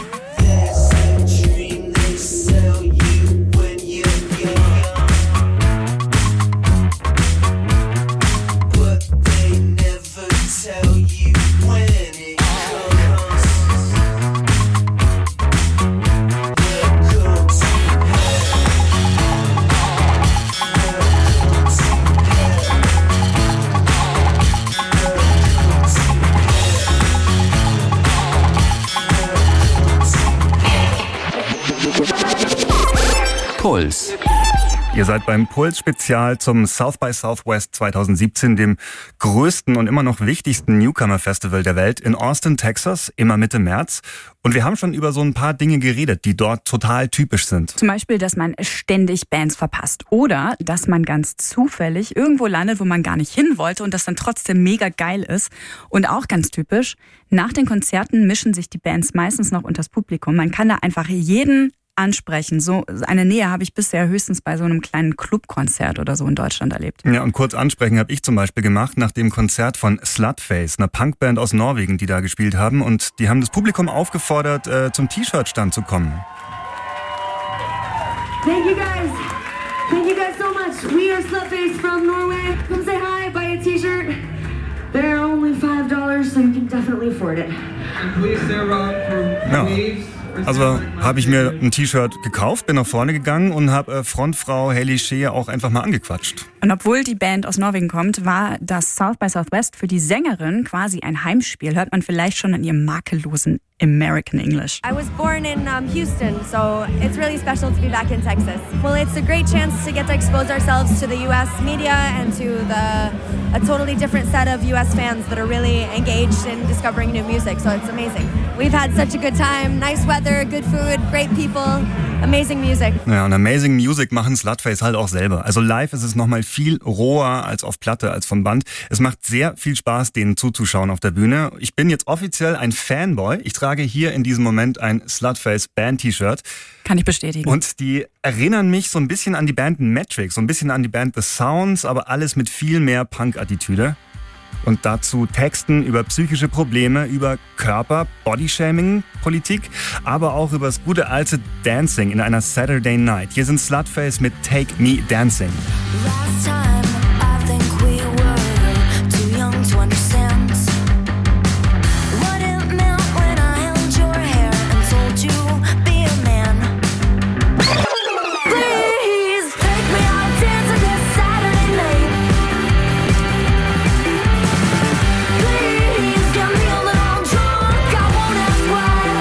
Speaker 1: Puls.
Speaker 2: Ihr seid beim Puls-Spezial zum South by Southwest 2017, dem größten und immer noch wichtigsten Newcomer-Festival der Welt in Austin, Texas, immer Mitte März. Und wir haben schon über so ein paar Dinge geredet, die dort total typisch sind.
Speaker 3: Zum Beispiel, dass man ständig Bands verpasst oder dass man ganz zufällig irgendwo landet, wo man gar nicht hin wollte und das dann trotzdem mega geil ist. Und auch ganz typisch, nach den Konzerten mischen sich die Bands meistens noch unters Publikum. Man kann da einfach jeden ansprechen. So eine Nähe habe ich bisher höchstens bei so einem kleinen Clubkonzert oder so in Deutschland erlebt.
Speaker 2: Ja, und kurz ansprechen habe ich zum Beispiel gemacht nach dem Konzert von Slutface, einer Punkband aus Norwegen, die da gespielt haben. Und die haben das Publikum aufgefordert, zum T-Shirt-Stand zu kommen.
Speaker 9: Thank you guys. Thank you guys so much. We are Slutface from Norway. Come say hi, buy a T-shirt. They're only $5, so you can definitely afford it. And please stay around for
Speaker 2: Waves. Also habe ich mir ein T-Shirt gekauft, bin nach vorne gegangen und habe Frontfrau Hailey Shea auch einfach mal angequatscht.
Speaker 3: Und obwohl die Band aus Norwegen kommt, war das South by Southwest für die Sängerin quasi ein Heimspiel. Hört man vielleicht schon in ihrem makellosen American English.
Speaker 13: I was born in Houston, so it's really special to be back in Texas. Well, it's a great chance to get to expose ourselves to the U.S. media and to a totally different set of U.S. fans that are really engaged in discovering new music, so it's amazing. We've had such a good time, nice weather, good food, great people. amazing music.
Speaker 2: Ja, und Amazing Music machen Slutface halt auch selber. Also live ist es nochmal viel roher als auf Platte, als vom Band. Es macht sehr viel Spaß, denen zuzuschauen auf der Bühne. Ich bin jetzt offiziell ein Fanboy. Ich trage hier in diesem Moment ein Slutface Band-T-Shirt.
Speaker 3: Kann ich bestätigen.
Speaker 2: Und die erinnern mich so ein bisschen an die Band Metric, so ein bisschen an die Band The Sounds, aber alles mit viel mehr Punk-Attitüde. Und dazu Texten über psychische Probleme, über Körper, Bodyshaming, Politik, aber auch über das gute alte Dancing in einer Saturday Night. Hier sind Slutface mit Take Me Dancing.
Speaker 5: Last time, I think we were too young to understand what it meant when I held your hair and told you, be a man. Please take me out dancing this Saturday night. Please get me a little drunk, I won't ask why.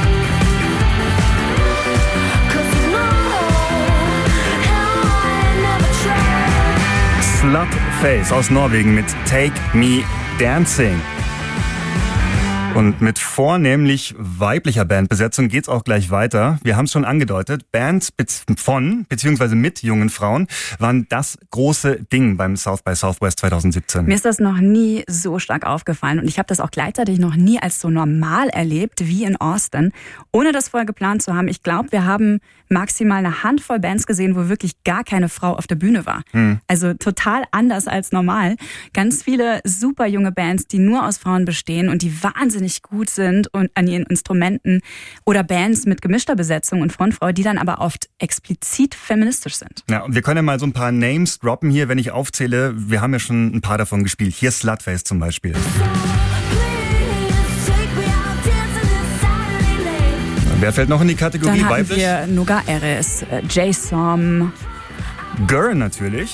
Speaker 5: 'Cause you know how I never tried.
Speaker 2: Slutface aus Norwegen mit Take Me Dancing. Und mit vornehmlich weiblicher Bandbesetzung geht's auch gleich weiter. Wir haben es schon angedeutet, Bands beziehungsweise mit jungen Frauen waren das große Ding beim South by Southwest 2017.
Speaker 3: Mir ist das noch nie so stark aufgefallen und ich habe das auch gleichzeitig noch nie als so normal erlebt wie in Austin, ohne das vorher geplant zu haben. Ich glaube, wir haben maximal eine Handvoll Bands gesehen, wo wirklich gar keine Frau auf der Bühne war. Also total anders als normal. Ganz viele super junge Bands, die nur aus Frauen bestehen und die wahnsinnig gut sind und an ihren Instrumenten, oder Bands mit gemischter Besetzung und Frontfrau, die dann aber oft explizit feministisch sind.
Speaker 2: Ja, und wir können ja mal so ein paar Names droppen hier, wenn ich aufzähle. Wir haben ja schon ein paar davon gespielt. Hier Slutface zum Beispiel. Wer fällt noch in die Kategorie
Speaker 3: Dann hatten
Speaker 2: weiblich?
Speaker 3: wir Noga Eres, J-Som,
Speaker 2: Girl natürlich.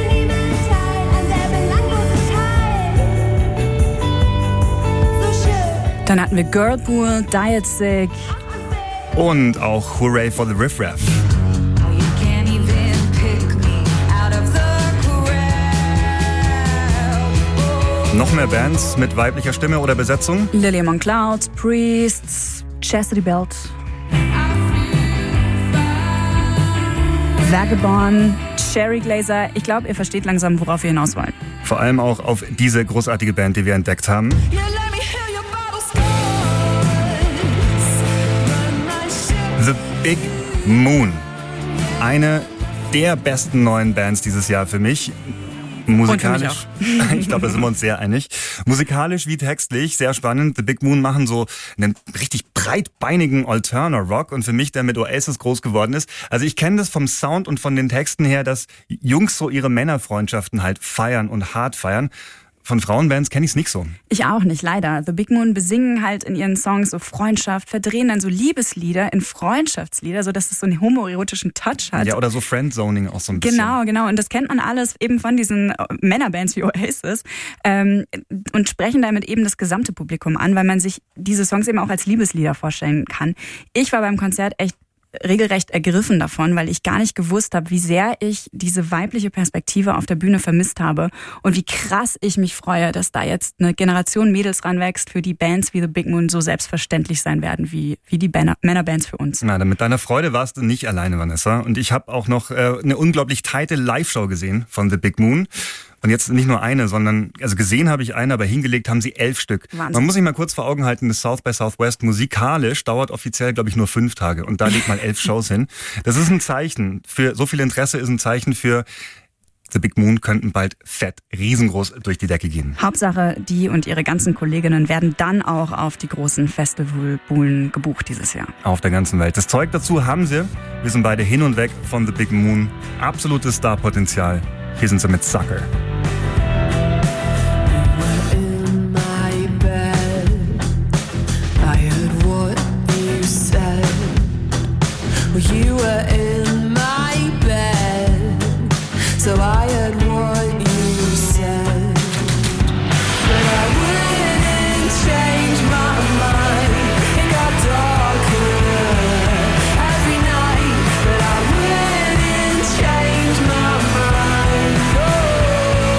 Speaker 3: dann hatten wir Girlpool, Diet Sick.
Speaker 2: Und auch Hooray for the Riff Raff. Noch mehr Bands mit weiblicher Stimme oder Besetzung?
Speaker 3: Lily Among Clouds, Priests, Chastity Belt, Vagabond, Cherry Glazer. Ich glaube, ihr versteht langsam, worauf wir hinaus wollen.
Speaker 2: Vor allem auch auf diese großartige Band, die wir entdeckt haben. The Big Moon. Eine der besten neuen Bands dieses Jahr für mich. Musikalisch, ich glaube, da sind wir uns sehr einig. Musikalisch wie textlich, sehr spannend. The Big Moon machen so einen richtig breitbeinigen Alterna-Rock und für mich, der mit Oasis groß geworden ist. Also ich kenne das vom Sound und von den Texten her, dass Jungs so ihre Männerfreundschaften halt feiern und hart feiern. Von Frauenbands kenne ich es nicht so.
Speaker 3: Ich auch nicht, leider. The Big Moon besingen halt in ihren Songs so Freundschaft, verdrehen dann so Liebeslieder in Freundschaftslieder, sodass es so einen homoerotischen Touch hat.
Speaker 2: Ja, oder so Friendzoning auch so ein bisschen.
Speaker 3: Genau. Und das kennt man alles eben von diesen Männerbands wie Oasis und sprechen damit eben das gesamte Publikum an, weil man sich diese Songs eben auch als Liebeslieder vorstellen kann. Ich war beim Konzert echt regelrecht ergriffen davon, weil ich gar nicht gewusst habe, wie sehr ich diese weibliche Perspektive auf der Bühne vermisst habe und wie krass ich mich freue, dass da jetzt eine Generation Mädels ranwächst, für die Bands wie The Big Moon so selbstverständlich sein werden wie die Männerbands für uns.
Speaker 2: Na, mit deiner Freude warst du nicht alleine, Vanessa. Und ich habe auch noch eine unglaublich tighte Live-Show gesehen von The Big Moon. Und jetzt nicht nur eine, sondern, also gesehen habe ich eine, aber hingelegt haben sie 11 Stück.
Speaker 3: Wahnsinn.
Speaker 2: Man muss sich mal kurz vor Augen halten, das South by Southwest musikalisch dauert offiziell, glaube ich, nur 5 Tage. Und da legt man 11 Shows hin. Das ist ein Zeichen. Für so viel Interesse ist ein Zeichen für The Big Moon könnten bald fett, riesengroß durch die Decke gehen.
Speaker 3: Hauptsache, die und ihre ganzen Kolleginnen werden dann auch auf die großen Festivalbühnen gebucht dieses Jahr.
Speaker 2: Auf der ganzen Welt. Das Zeug dazu haben sie. Wir sind beide hin und weg von The Big Moon. Absolutes Starpotenzial. Hier sind sie mit Sucker.
Speaker 8: You were in my bed, so I heard what you said. But I wouldn't change my mind. It got darker every night, but I wouldn't change my mind. Oh.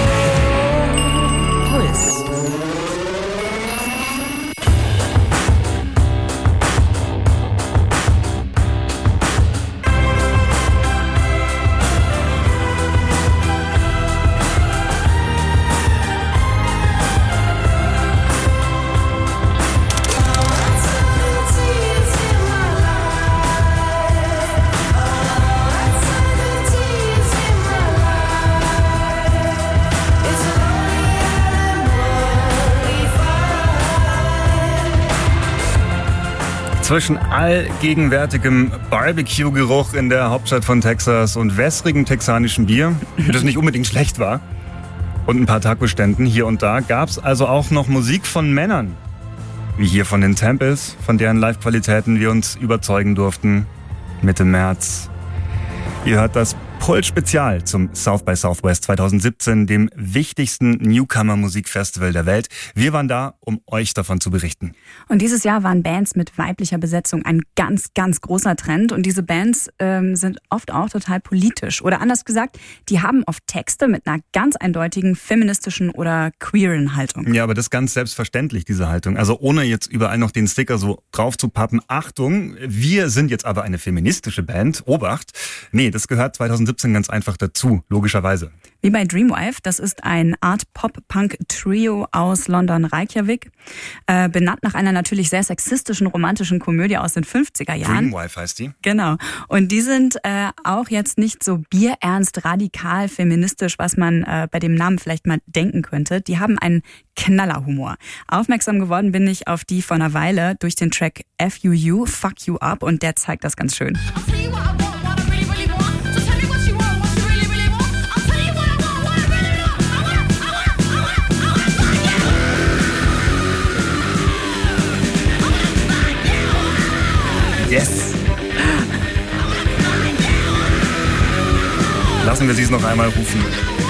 Speaker 2: Zwischen allgegenwärtigem Barbecue-Geruch in der Hauptstadt von Texas und wässrigem texanischem Bier, das nicht unbedingt schlecht war, und ein paar Tatbeständen hier und da, gab es also auch noch Musik von Männern. Wie hier von den Temples, von deren Live-Qualitäten wir uns überzeugen durften. Mitte März. Ihr hört das Puls-Spezial zum South by Southwest 2017, dem wichtigsten Newcomer-Musikfestival der Welt. Wir waren da, um euch davon zu berichten.
Speaker 3: Und dieses Jahr waren Bands mit weiblicher Besetzung ein ganz, ganz großer Trend. Und diese Bands sind oft auch total politisch. Oder anders gesagt, die haben oft Texte mit einer ganz eindeutigen feministischen oder queeren Haltung.
Speaker 2: Ja, aber das ist ganz selbstverständlich, diese Haltung. Also ohne jetzt überall noch den Sticker so drauf zu pappen. Achtung, wir sind jetzt aber eine feministische Band. Obacht. Nee, das gehört 2017 ganz einfach dazu, logischerweise.
Speaker 3: Wie bei Dreamwife, das ist ein Art-Pop-Punk-Trio aus London-Reykjavik, benannt nach einer natürlich sehr sexistischen romantischen Komödie aus den 50er Jahren.
Speaker 2: Dreamwife heißt die.
Speaker 3: Genau. Und die sind auch jetzt nicht so bierernst, radikal, feministisch, was man bei dem Namen vielleicht mal denken könnte. Die haben einen Knallerhumor. Aufmerksam geworden bin ich auf die vor einer Weile durch den Track FUU, Fuck You Up, und der zeigt das ganz schön.
Speaker 2: Yes! Lassen wir sie es noch einmal rufen.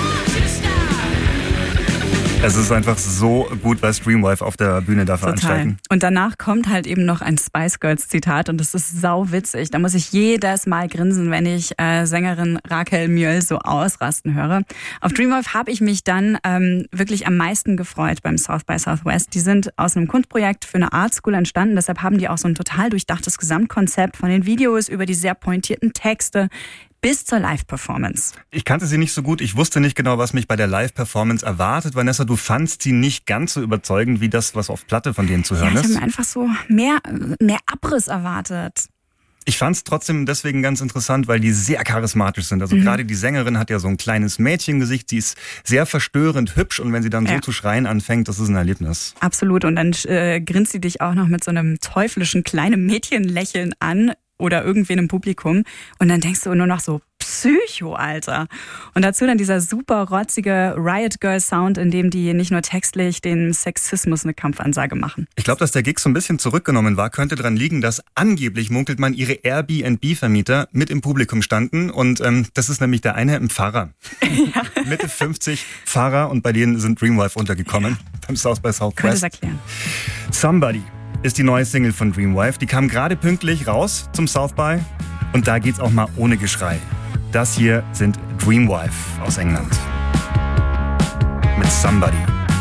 Speaker 2: Es ist einfach so gut, was Dreamwife auf der Bühne da veranstalten.
Speaker 3: Total. Und danach kommt halt eben noch ein Spice Girls Zitat und das ist sau witzig. Da muss ich jedes Mal grinsen, wenn ich Sängerin Raquel Mjöll so ausrasten höre. Auf Dreamwife habe ich mich dann wirklich am meisten gefreut beim South by Southwest. Die sind aus einem Kunstprojekt für eine Art School entstanden. Deshalb haben die auch so ein total durchdachtes Gesamtkonzept von den Videos über die sehr pointierten Texte bis zur Live-Performance.
Speaker 2: Ich kannte sie nicht so gut. Ich wusste nicht genau, was mich bei der Live-Performance erwartet. Vanessa, du fandst sie nicht ganz so überzeugend wie das, was auf Platte von denen zu hören ist.
Speaker 3: Ich habe mir einfach so mehr Abriss erwartet.
Speaker 2: Ich fand es trotzdem deswegen ganz interessant, weil die sehr charismatisch sind. Also gerade die Sängerin hat ja so ein kleines Mädchengesicht. Sie ist sehr verstörend hübsch und wenn sie dann so zu schreien anfängt, das ist ein Erlebnis.
Speaker 3: Absolut. Und dann grinst sie dich auch noch mit so einem teuflischen kleinen Mädchenlächeln an. Oder irgendwen im Publikum. Und dann denkst du nur noch so, Psycho, Alter. Und dazu dann dieser super rotzige Riot Girl Sound, in dem die nicht nur textlich dem Sexismus eine Kampfansage machen.
Speaker 2: Ich glaube, dass der Gig so ein bisschen zurückgenommen war, könnte daran liegen, dass angeblich, munkelt man, ihre Airbnb-Vermieter mit im Publikum standen. Und das ist nämlich der eine, ein Pfarrer. Ja. Mitte 50 Pfarrer und bei denen sind Dreamwife untergekommen beim South by Southwest.
Speaker 3: Könnte das erklären.
Speaker 2: Somebody ist die neue Single von Dreamwife. Die kam gerade pünktlich raus zum South by und da geht's auch mal ohne Geschrei. Das hier sind Dreamwife aus England mit Somebody.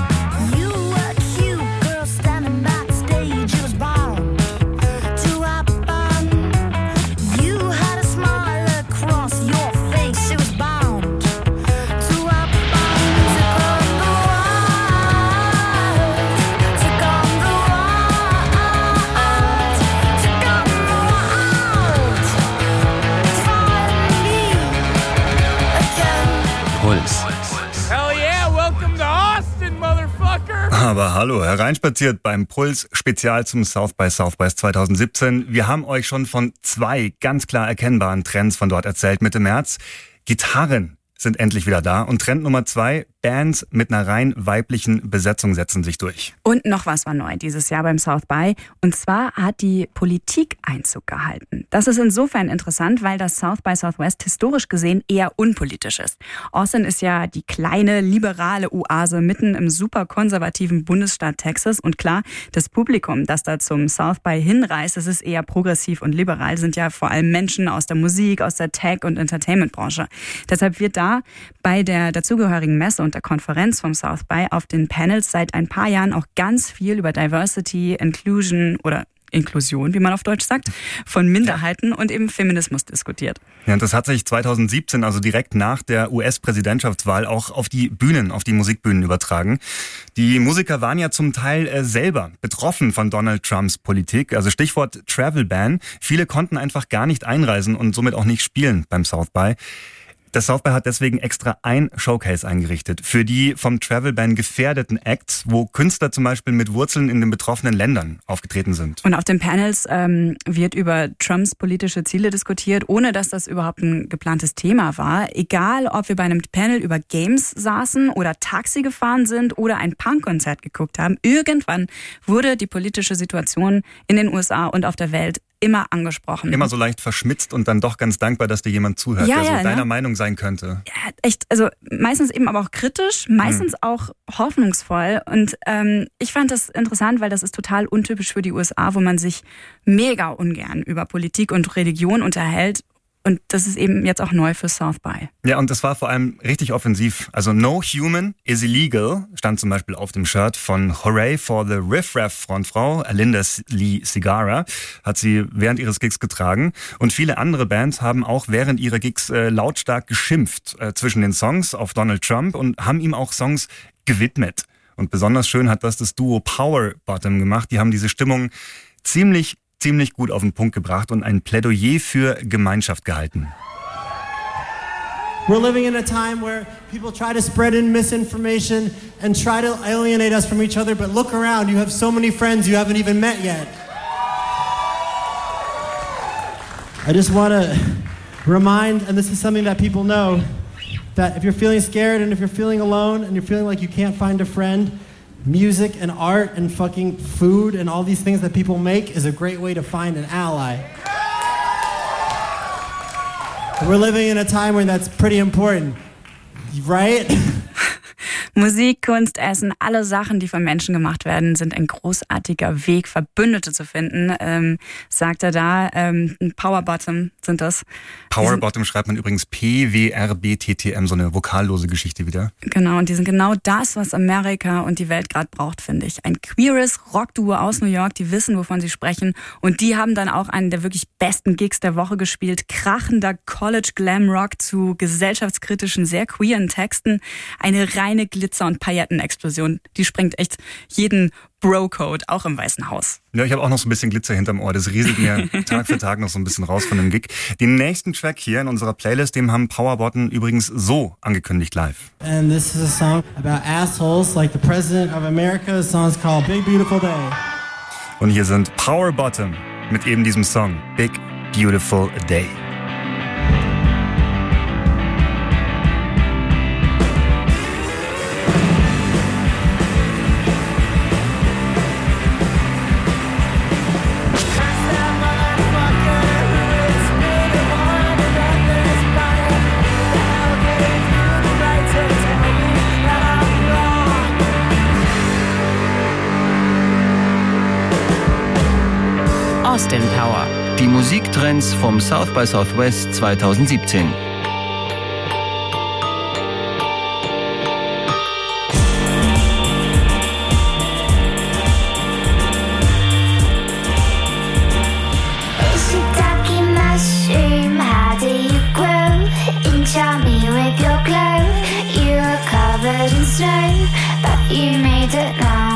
Speaker 2: Aber hallo, hereinspaziert beim Puls-Spezial zum South by Southwest 2017. Wir haben euch schon von 2 ganz klar erkennbaren Trends von dort erzählt Mitte März. Gitarren sind endlich wieder da. Und Trend Nummer 2, Bands mit einer rein weiblichen Besetzung setzen sich durch.
Speaker 3: Und noch was war neu dieses Jahr beim South by. Und zwar hat die Politik Einzug gehalten. Das ist insofern interessant, weil das South by Southwest historisch gesehen eher unpolitisch ist. Austin ist ja die kleine, liberale Oase mitten im super konservativen Bundesstaat Texas. Und klar, das Publikum, das da zum South by hinreist, das ist eher progressiv und liberal, sind ja vor allem Menschen aus der Musik, aus der Tech- und Entertainment-Branche. Deshalb wird da bei der dazugehörigen Messe und der Konferenz vom South by auf den Panels seit ein paar Jahren auch ganz viel über Diversity, Inclusion oder Inklusion, wie man auf Deutsch sagt, von Minderheiten und eben Feminismus diskutiert.
Speaker 2: Ja, und das hat sich 2017, also direkt nach der US-Präsidentschaftswahl, auch auf die Bühnen, auf die Musikbühnen übertragen. Die Musiker waren ja zum Teil selber betroffen von Donald Trumps Politik, also Stichwort Travel Ban. Viele konnten einfach gar nicht einreisen und somit auch nicht spielen beim South by. Das South by hat deswegen extra ein Showcase eingerichtet für die vom Travel-Ban gefährdeten Acts, wo Künstler zum Beispiel mit Wurzeln in den betroffenen Ländern aufgetreten sind.
Speaker 3: Und auf den Panels wird über Trumps politische Ziele diskutiert, ohne dass das überhaupt ein geplantes Thema war. Egal, ob wir bei einem Panel über Games saßen oder Taxi gefahren sind oder ein Punkkonzert geguckt haben, irgendwann wurde die politische Situation in den USA und auf der Welt immer angesprochen.
Speaker 2: Immer so leicht verschmitzt und dann doch ganz dankbar, dass dir jemand zuhört, der so deiner Meinung sein könnte.
Speaker 3: Ja, echt, also meistens eben aber auch kritisch, meistens auch hoffnungsvoll. Und ich fand das interessant, weil das ist total untypisch für die USA, wo man sich mega ungern über Politik und Religion unterhält. Und das ist eben jetzt auch neu für South by.
Speaker 2: Ja, und das war vor allem richtig offensiv. Also No Human is Illegal stand zum Beispiel auf dem Shirt von Hooray for the Riff Raff Frontfrau Linda Lee Segarra. Hat sie während ihres Gigs getragen. Und viele andere Bands haben auch während ihrer Gigs lautstark geschimpft zwischen den Songs auf Donald Trump und haben ihm auch Songs gewidmet. Und besonders schön hat das Duo Power Bottom gemacht. Die haben diese Stimmung ziemlich gut auf den Punkt gebracht und ein Plädoyer für Gemeinschaft gehalten.
Speaker 14: We're living in a time where people try to spread in misinformation and try to alienate us from each other, but look around, you have so many friends you haven't even met yet. I just want to remind, and this is something that people know, that if you're feeling scared and if you're feeling alone and you're feeling like you can't find a friend, music and art and fucking food and all these things that people make is a great way to find an ally. We're living in a time when that's pretty important, right?
Speaker 3: Musik, Kunst, Essen, alle Sachen, die von Menschen gemacht werden, sind ein großartiger Weg, Verbündete zu finden, sagt er da. Power Bottom sind das.
Speaker 2: Power Bottom schreibt man übrigens PWRBTTM, so eine vokallose Geschichte wieder.
Speaker 3: Genau, und die sind genau das, was Amerika und die Welt gerade braucht, finde ich. Ein queeres Rockduo aus New York, die wissen, wovon sie sprechen. Und die haben dann auch einen der wirklich besten Gigs der Woche gespielt. Krachender College-Glam-Rock zu gesellschaftskritischen, sehr queeren Texten. Eine reine Glitzer- und Paillettenexplosion. Die sprengt echt jeden Bro-Code, auch im Weißen Haus.
Speaker 2: Ja, ich habe auch noch so ein bisschen Glitzer hinterm Ohr. Das rieselt mir Tag für Tag noch so ein bisschen raus von dem Gig. Den nächsten Track hier in unserer Playlist, dem haben Power Bottom übrigens so angekündigt live.
Speaker 14: And this is a song about assholes like the President of America. The song is called Big Beautiful Day.
Speaker 2: Und hier sind Power Bottom mit eben diesem Song Big Beautiful Day.
Speaker 1: Austin Power. Die Musiktrends vom South by Southwest 2017.
Speaker 5: Shiitake mushroom, how do you grow? Enchant me with your glow. You are covered in snow, but you made it now.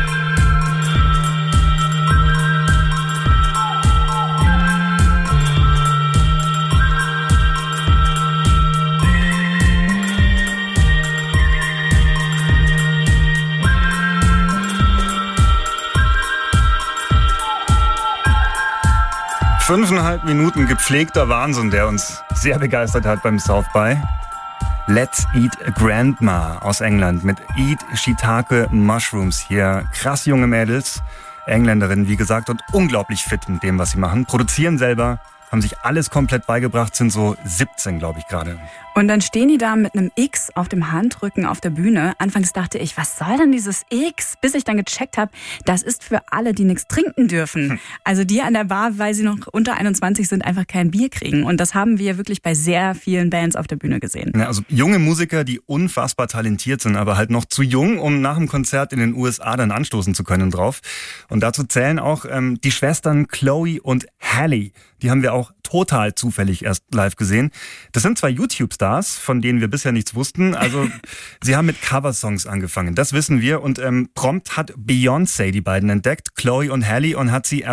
Speaker 2: Fünfeinhalb Minuten gepflegter Wahnsinn, der uns sehr begeistert hat beim South by. Let's Eat Grandma aus England mit Eat Shiitake Mushrooms. Hier krass junge Mädels, Engländerinnen wie gesagt, und unglaublich fit mit dem, was sie machen. Produzieren selber, haben sich alles komplett beigebracht, sind so 17, glaube ich, gerade.
Speaker 3: Und dann stehen die da mit einem X auf dem Handrücken auf der Bühne. Anfangs dachte ich, was soll denn dieses X? Bis ich dann gecheckt habe, das ist für alle, die nichts trinken dürfen. Also die an der Bar, weil sie noch unter 21 sind, einfach kein Bier kriegen. Und das haben wir wirklich bei sehr vielen Bands auf der Bühne gesehen.
Speaker 2: Ja, also junge Musiker, die unfassbar talentiert sind, aber halt noch zu jung, um nach dem Konzert in den USA dann anstoßen zu können drauf. Und dazu zählen auch die Schwestern Chloe und Halle. Die haben wir auch total zufällig erst live gesehen. Das sind zwei YouTube-Stars, von denen wir bisher nichts wussten. Also sie haben mit Coversongs angefangen, das wissen wir. Und prompt hat Beyoncé die beiden entdeckt, Chloe und Halle, und hat sie erstmal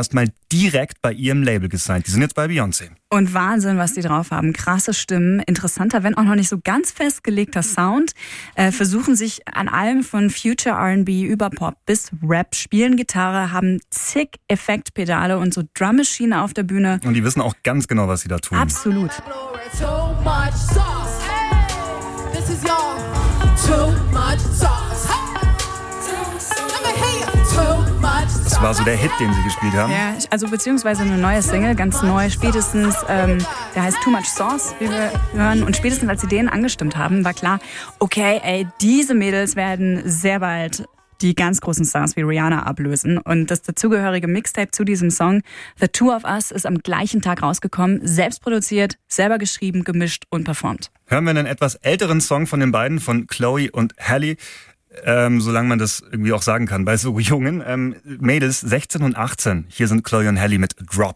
Speaker 2: direkt bei ihrem Label gesigned. Die sind jetzt bei Beyoncé.
Speaker 3: Und Wahnsinn, was die drauf haben. Krasse Stimmen, interessanter, wenn auch noch nicht so ganz festgelegter Sound. Versuchen sich an allem von Future R&B über Pop bis Rap, spielen Gitarre, haben zig Effektpedale und so Drummaschine auf der Bühne.
Speaker 2: Und die wissen auch ganz genau, was sie da tun.
Speaker 3: Absolut.
Speaker 8: Too much sauce. Hey, this is your too much sauce. Let me hear you. Too much sauce.
Speaker 2: Das war so der Hit, den sie gespielt haben.
Speaker 3: Ja, also beziehungsweise eine neue Single, ganz neu, spätestens, der heißt Too Much Sauce, wie wir hören. Und spätestens, als sie den angestimmt haben, war klar, okay, ey, diese Mädels werden sehr bald die ganz großen Stars wie Rihanna ablösen. Und das dazugehörige Mixtape zu diesem Song, The Two of Us, ist am gleichen Tag rausgekommen, selbst produziert, selber geschrieben, gemischt und performt.
Speaker 2: Hören wir einen etwas älteren Song von den beiden, von Chloe und Halle, solange man das irgendwie auch sagen kann, bei so jungen Mädels, 16 und 18. Hier sind Chloe und Halle mit Drop.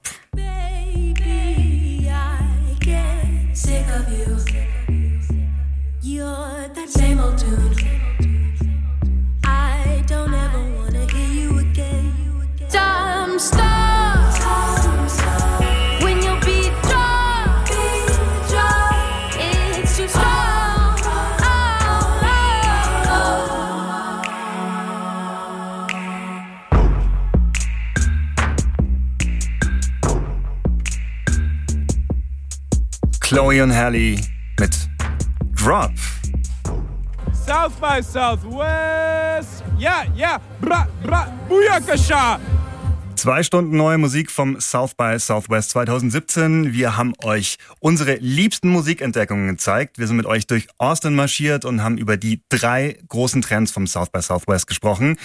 Speaker 8: Baby, I get sick of you. You're that same old tune. I don't ever wanna hear you again. Time stops when your beat drops. It's too strong.
Speaker 2: Chloe und Halle mit Drop.
Speaker 15: South by Southwest. Ja, bra, booyakasha.
Speaker 2: 2 Stunden neue Musik vom South by Southwest 2017. Wir haben euch unsere liebsten Musikentdeckungen gezeigt. Wir sind mit euch durch Austin marschiert und haben über die 3 großen Trends vom South by Southwest gesprochen.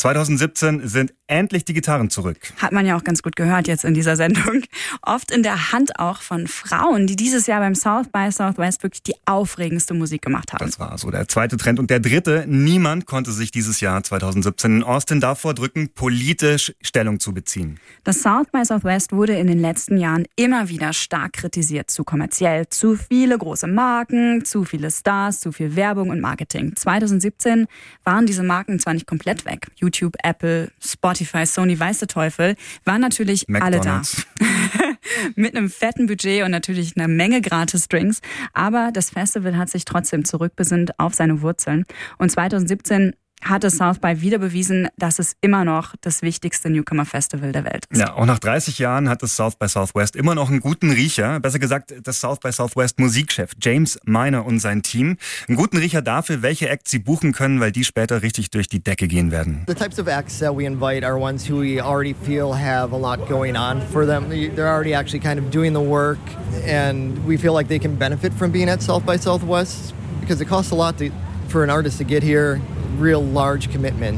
Speaker 2: 2017 sind endlich die Gitarren zurück.
Speaker 3: Hat man ja auch ganz gut gehört jetzt in dieser Sendung. Oft in der Hand auch von Frauen, die dieses Jahr beim South by Southwest wirklich die aufregendste Musik gemacht haben.
Speaker 2: Das war so der 2. Trend. Und der 3. Niemand konnte sich dieses Jahr 2017 in Austin davor drücken, politisch Stellung zu beziehen.
Speaker 3: Das South by Southwest wurde in den letzten Jahren immer wieder stark kritisiert. Zu kommerziell, zu viele große Marken, zu viele Stars, zu viel Werbung und Marketing. 2017 waren diese Marken zwar nicht komplett weg. YouTube, Apple, Spotify, Sony, weiß der Teufel, waren natürlich
Speaker 2: McDonald's.
Speaker 3: Alle da. Mit einem fetten Budget und natürlich einer Menge Gratis-Drinks. Aber das Festival hat sich trotzdem zurückbesinnt auf seine Wurzeln. Und 2017 hat es South by wieder bewiesen, dass es immer noch das wichtigste Newcomer-Festival der Welt ist.
Speaker 2: Ja, auch nach 30 Jahren hat das South by Southwest immer noch einen guten Riecher. Besser gesagt, das South by Southwest Musikchef James Miner und sein Team. Einen guten Riecher dafür, welche Acts sie buchen können, weil die später richtig durch die Decke gehen werden.
Speaker 16: The types of acts that we invite are ones who we already feel have a lot going on for them. They're already actually kind of doing the work and we feel like they can benefit from being at South by Southwest because it costs a lot for an artist to get here. Real large commitment.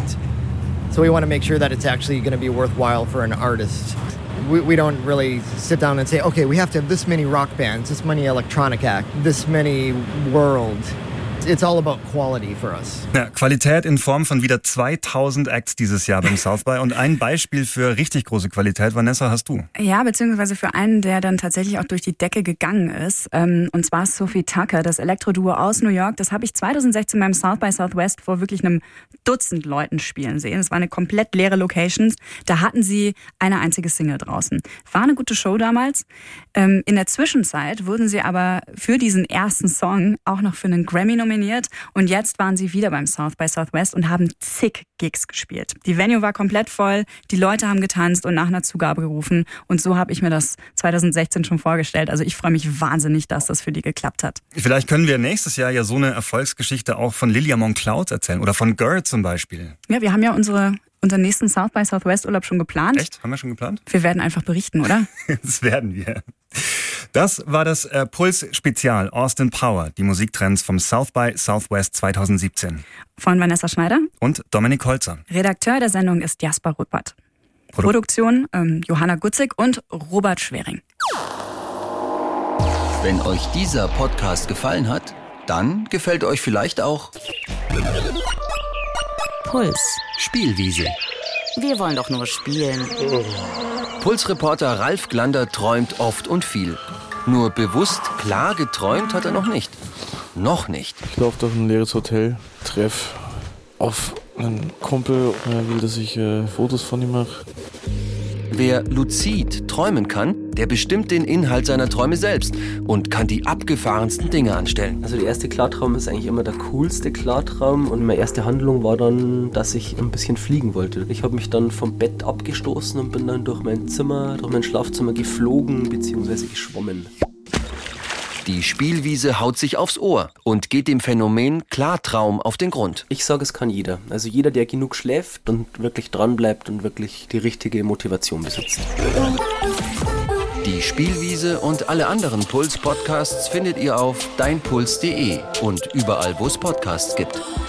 Speaker 16: So we want to make sure that it's actually going to be worthwhile for an artist. We don't really sit down and say, okay, we have to have this many rock bands, this many electronic acts, this many world. It's all about quality for us.
Speaker 2: Ja, Qualität in Form von wieder 2000 Acts dieses Jahr beim South by. Und ein Beispiel für richtig große Qualität, Vanessa, hast du?
Speaker 3: Ja, beziehungsweise für einen, der dann tatsächlich auch durch die Decke gegangen ist. Und zwar Sophie Tucker, das Elektroduo aus New York. Das habe ich 2016 beim South by Southwest vor wirklich einem Dutzend Leuten spielen sehen. Es war eine komplett leere Location. Da hatten sie eine einzige Single draußen. War eine gute Show damals. In der Zwischenzeit wurden sie aber für diesen ersten Song auch noch für einen Grammy nominiert. Und jetzt waren sie wieder beim South by Southwest und haben zig Gigs gespielt. Die Venue war komplett voll, die Leute haben getanzt und nach einer Zugabe gerufen. Und so habe ich mir das 2016 schon vorgestellt. Also ich freue mich wahnsinnig, dass das für die geklappt hat.
Speaker 2: Vielleicht können wir nächstes Jahr ja so eine Erfolgsgeschichte auch von Lilia Moncloud erzählen oder von Girl zum Beispiel.
Speaker 3: Ja, wir haben ja unseren nächsten South by Southwest Urlaub schon geplant.
Speaker 2: Echt? Haben wir schon geplant?
Speaker 3: Wir werden einfach berichten, oder?
Speaker 2: Das werden wir. Das war das Puls-Spezial Austin Power, die Musiktrends vom South by Southwest 2017.
Speaker 3: Von Vanessa Schneider
Speaker 2: und Dominik Holzer.
Speaker 3: Redakteur der Sendung ist Jasper Rüppert. Produktion Johanna Gutzig und Robert Schwering.
Speaker 1: Wenn euch dieser Podcast gefallen hat, dann gefällt euch vielleicht auch
Speaker 3: Puls.
Speaker 1: Spielwiese.
Speaker 17: Wir wollen doch nur spielen.
Speaker 1: Pulsreporter Ralf Glander träumt oft und viel. Nur bewusst klar geträumt hat er noch nicht. Noch nicht.
Speaker 18: Ich laufe durch ein leeres Hotel, treffe auf einen Kumpel, will, dass ich Fotos von ihm mache.
Speaker 1: Wer luzid träumen kann, der bestimmt den Inhalt seiner Träume selbst und kann die abgefahrensten Dinge anstellen.
Speaker 19: Also der erste Klartraum ist eigentlich immer der coolste Klartraum und meine erste Handlung war dann, dass ich ein bisschen fliegen wollte. Ich habe mich dann vom Bett abgestoßen und bin dann durch mein Schlafzimmer geflogen bzw. geschwommen.
Speaker 1: Die Spielwiese haut sich aufs Ohr und geht dem Phänomen Klartraum auf den Grund.
Speaker 19: Ich sage, es kann jeder. Also jeder, der genug schläft und wirklich dranbleibt und wirklich die richtige Motivation besitzt.
Speaker 1: Die Spielwiese und alle anderen Puls-Podcasts findet ihr auf deinpuls.de und überall, wo es Podcasts gibt.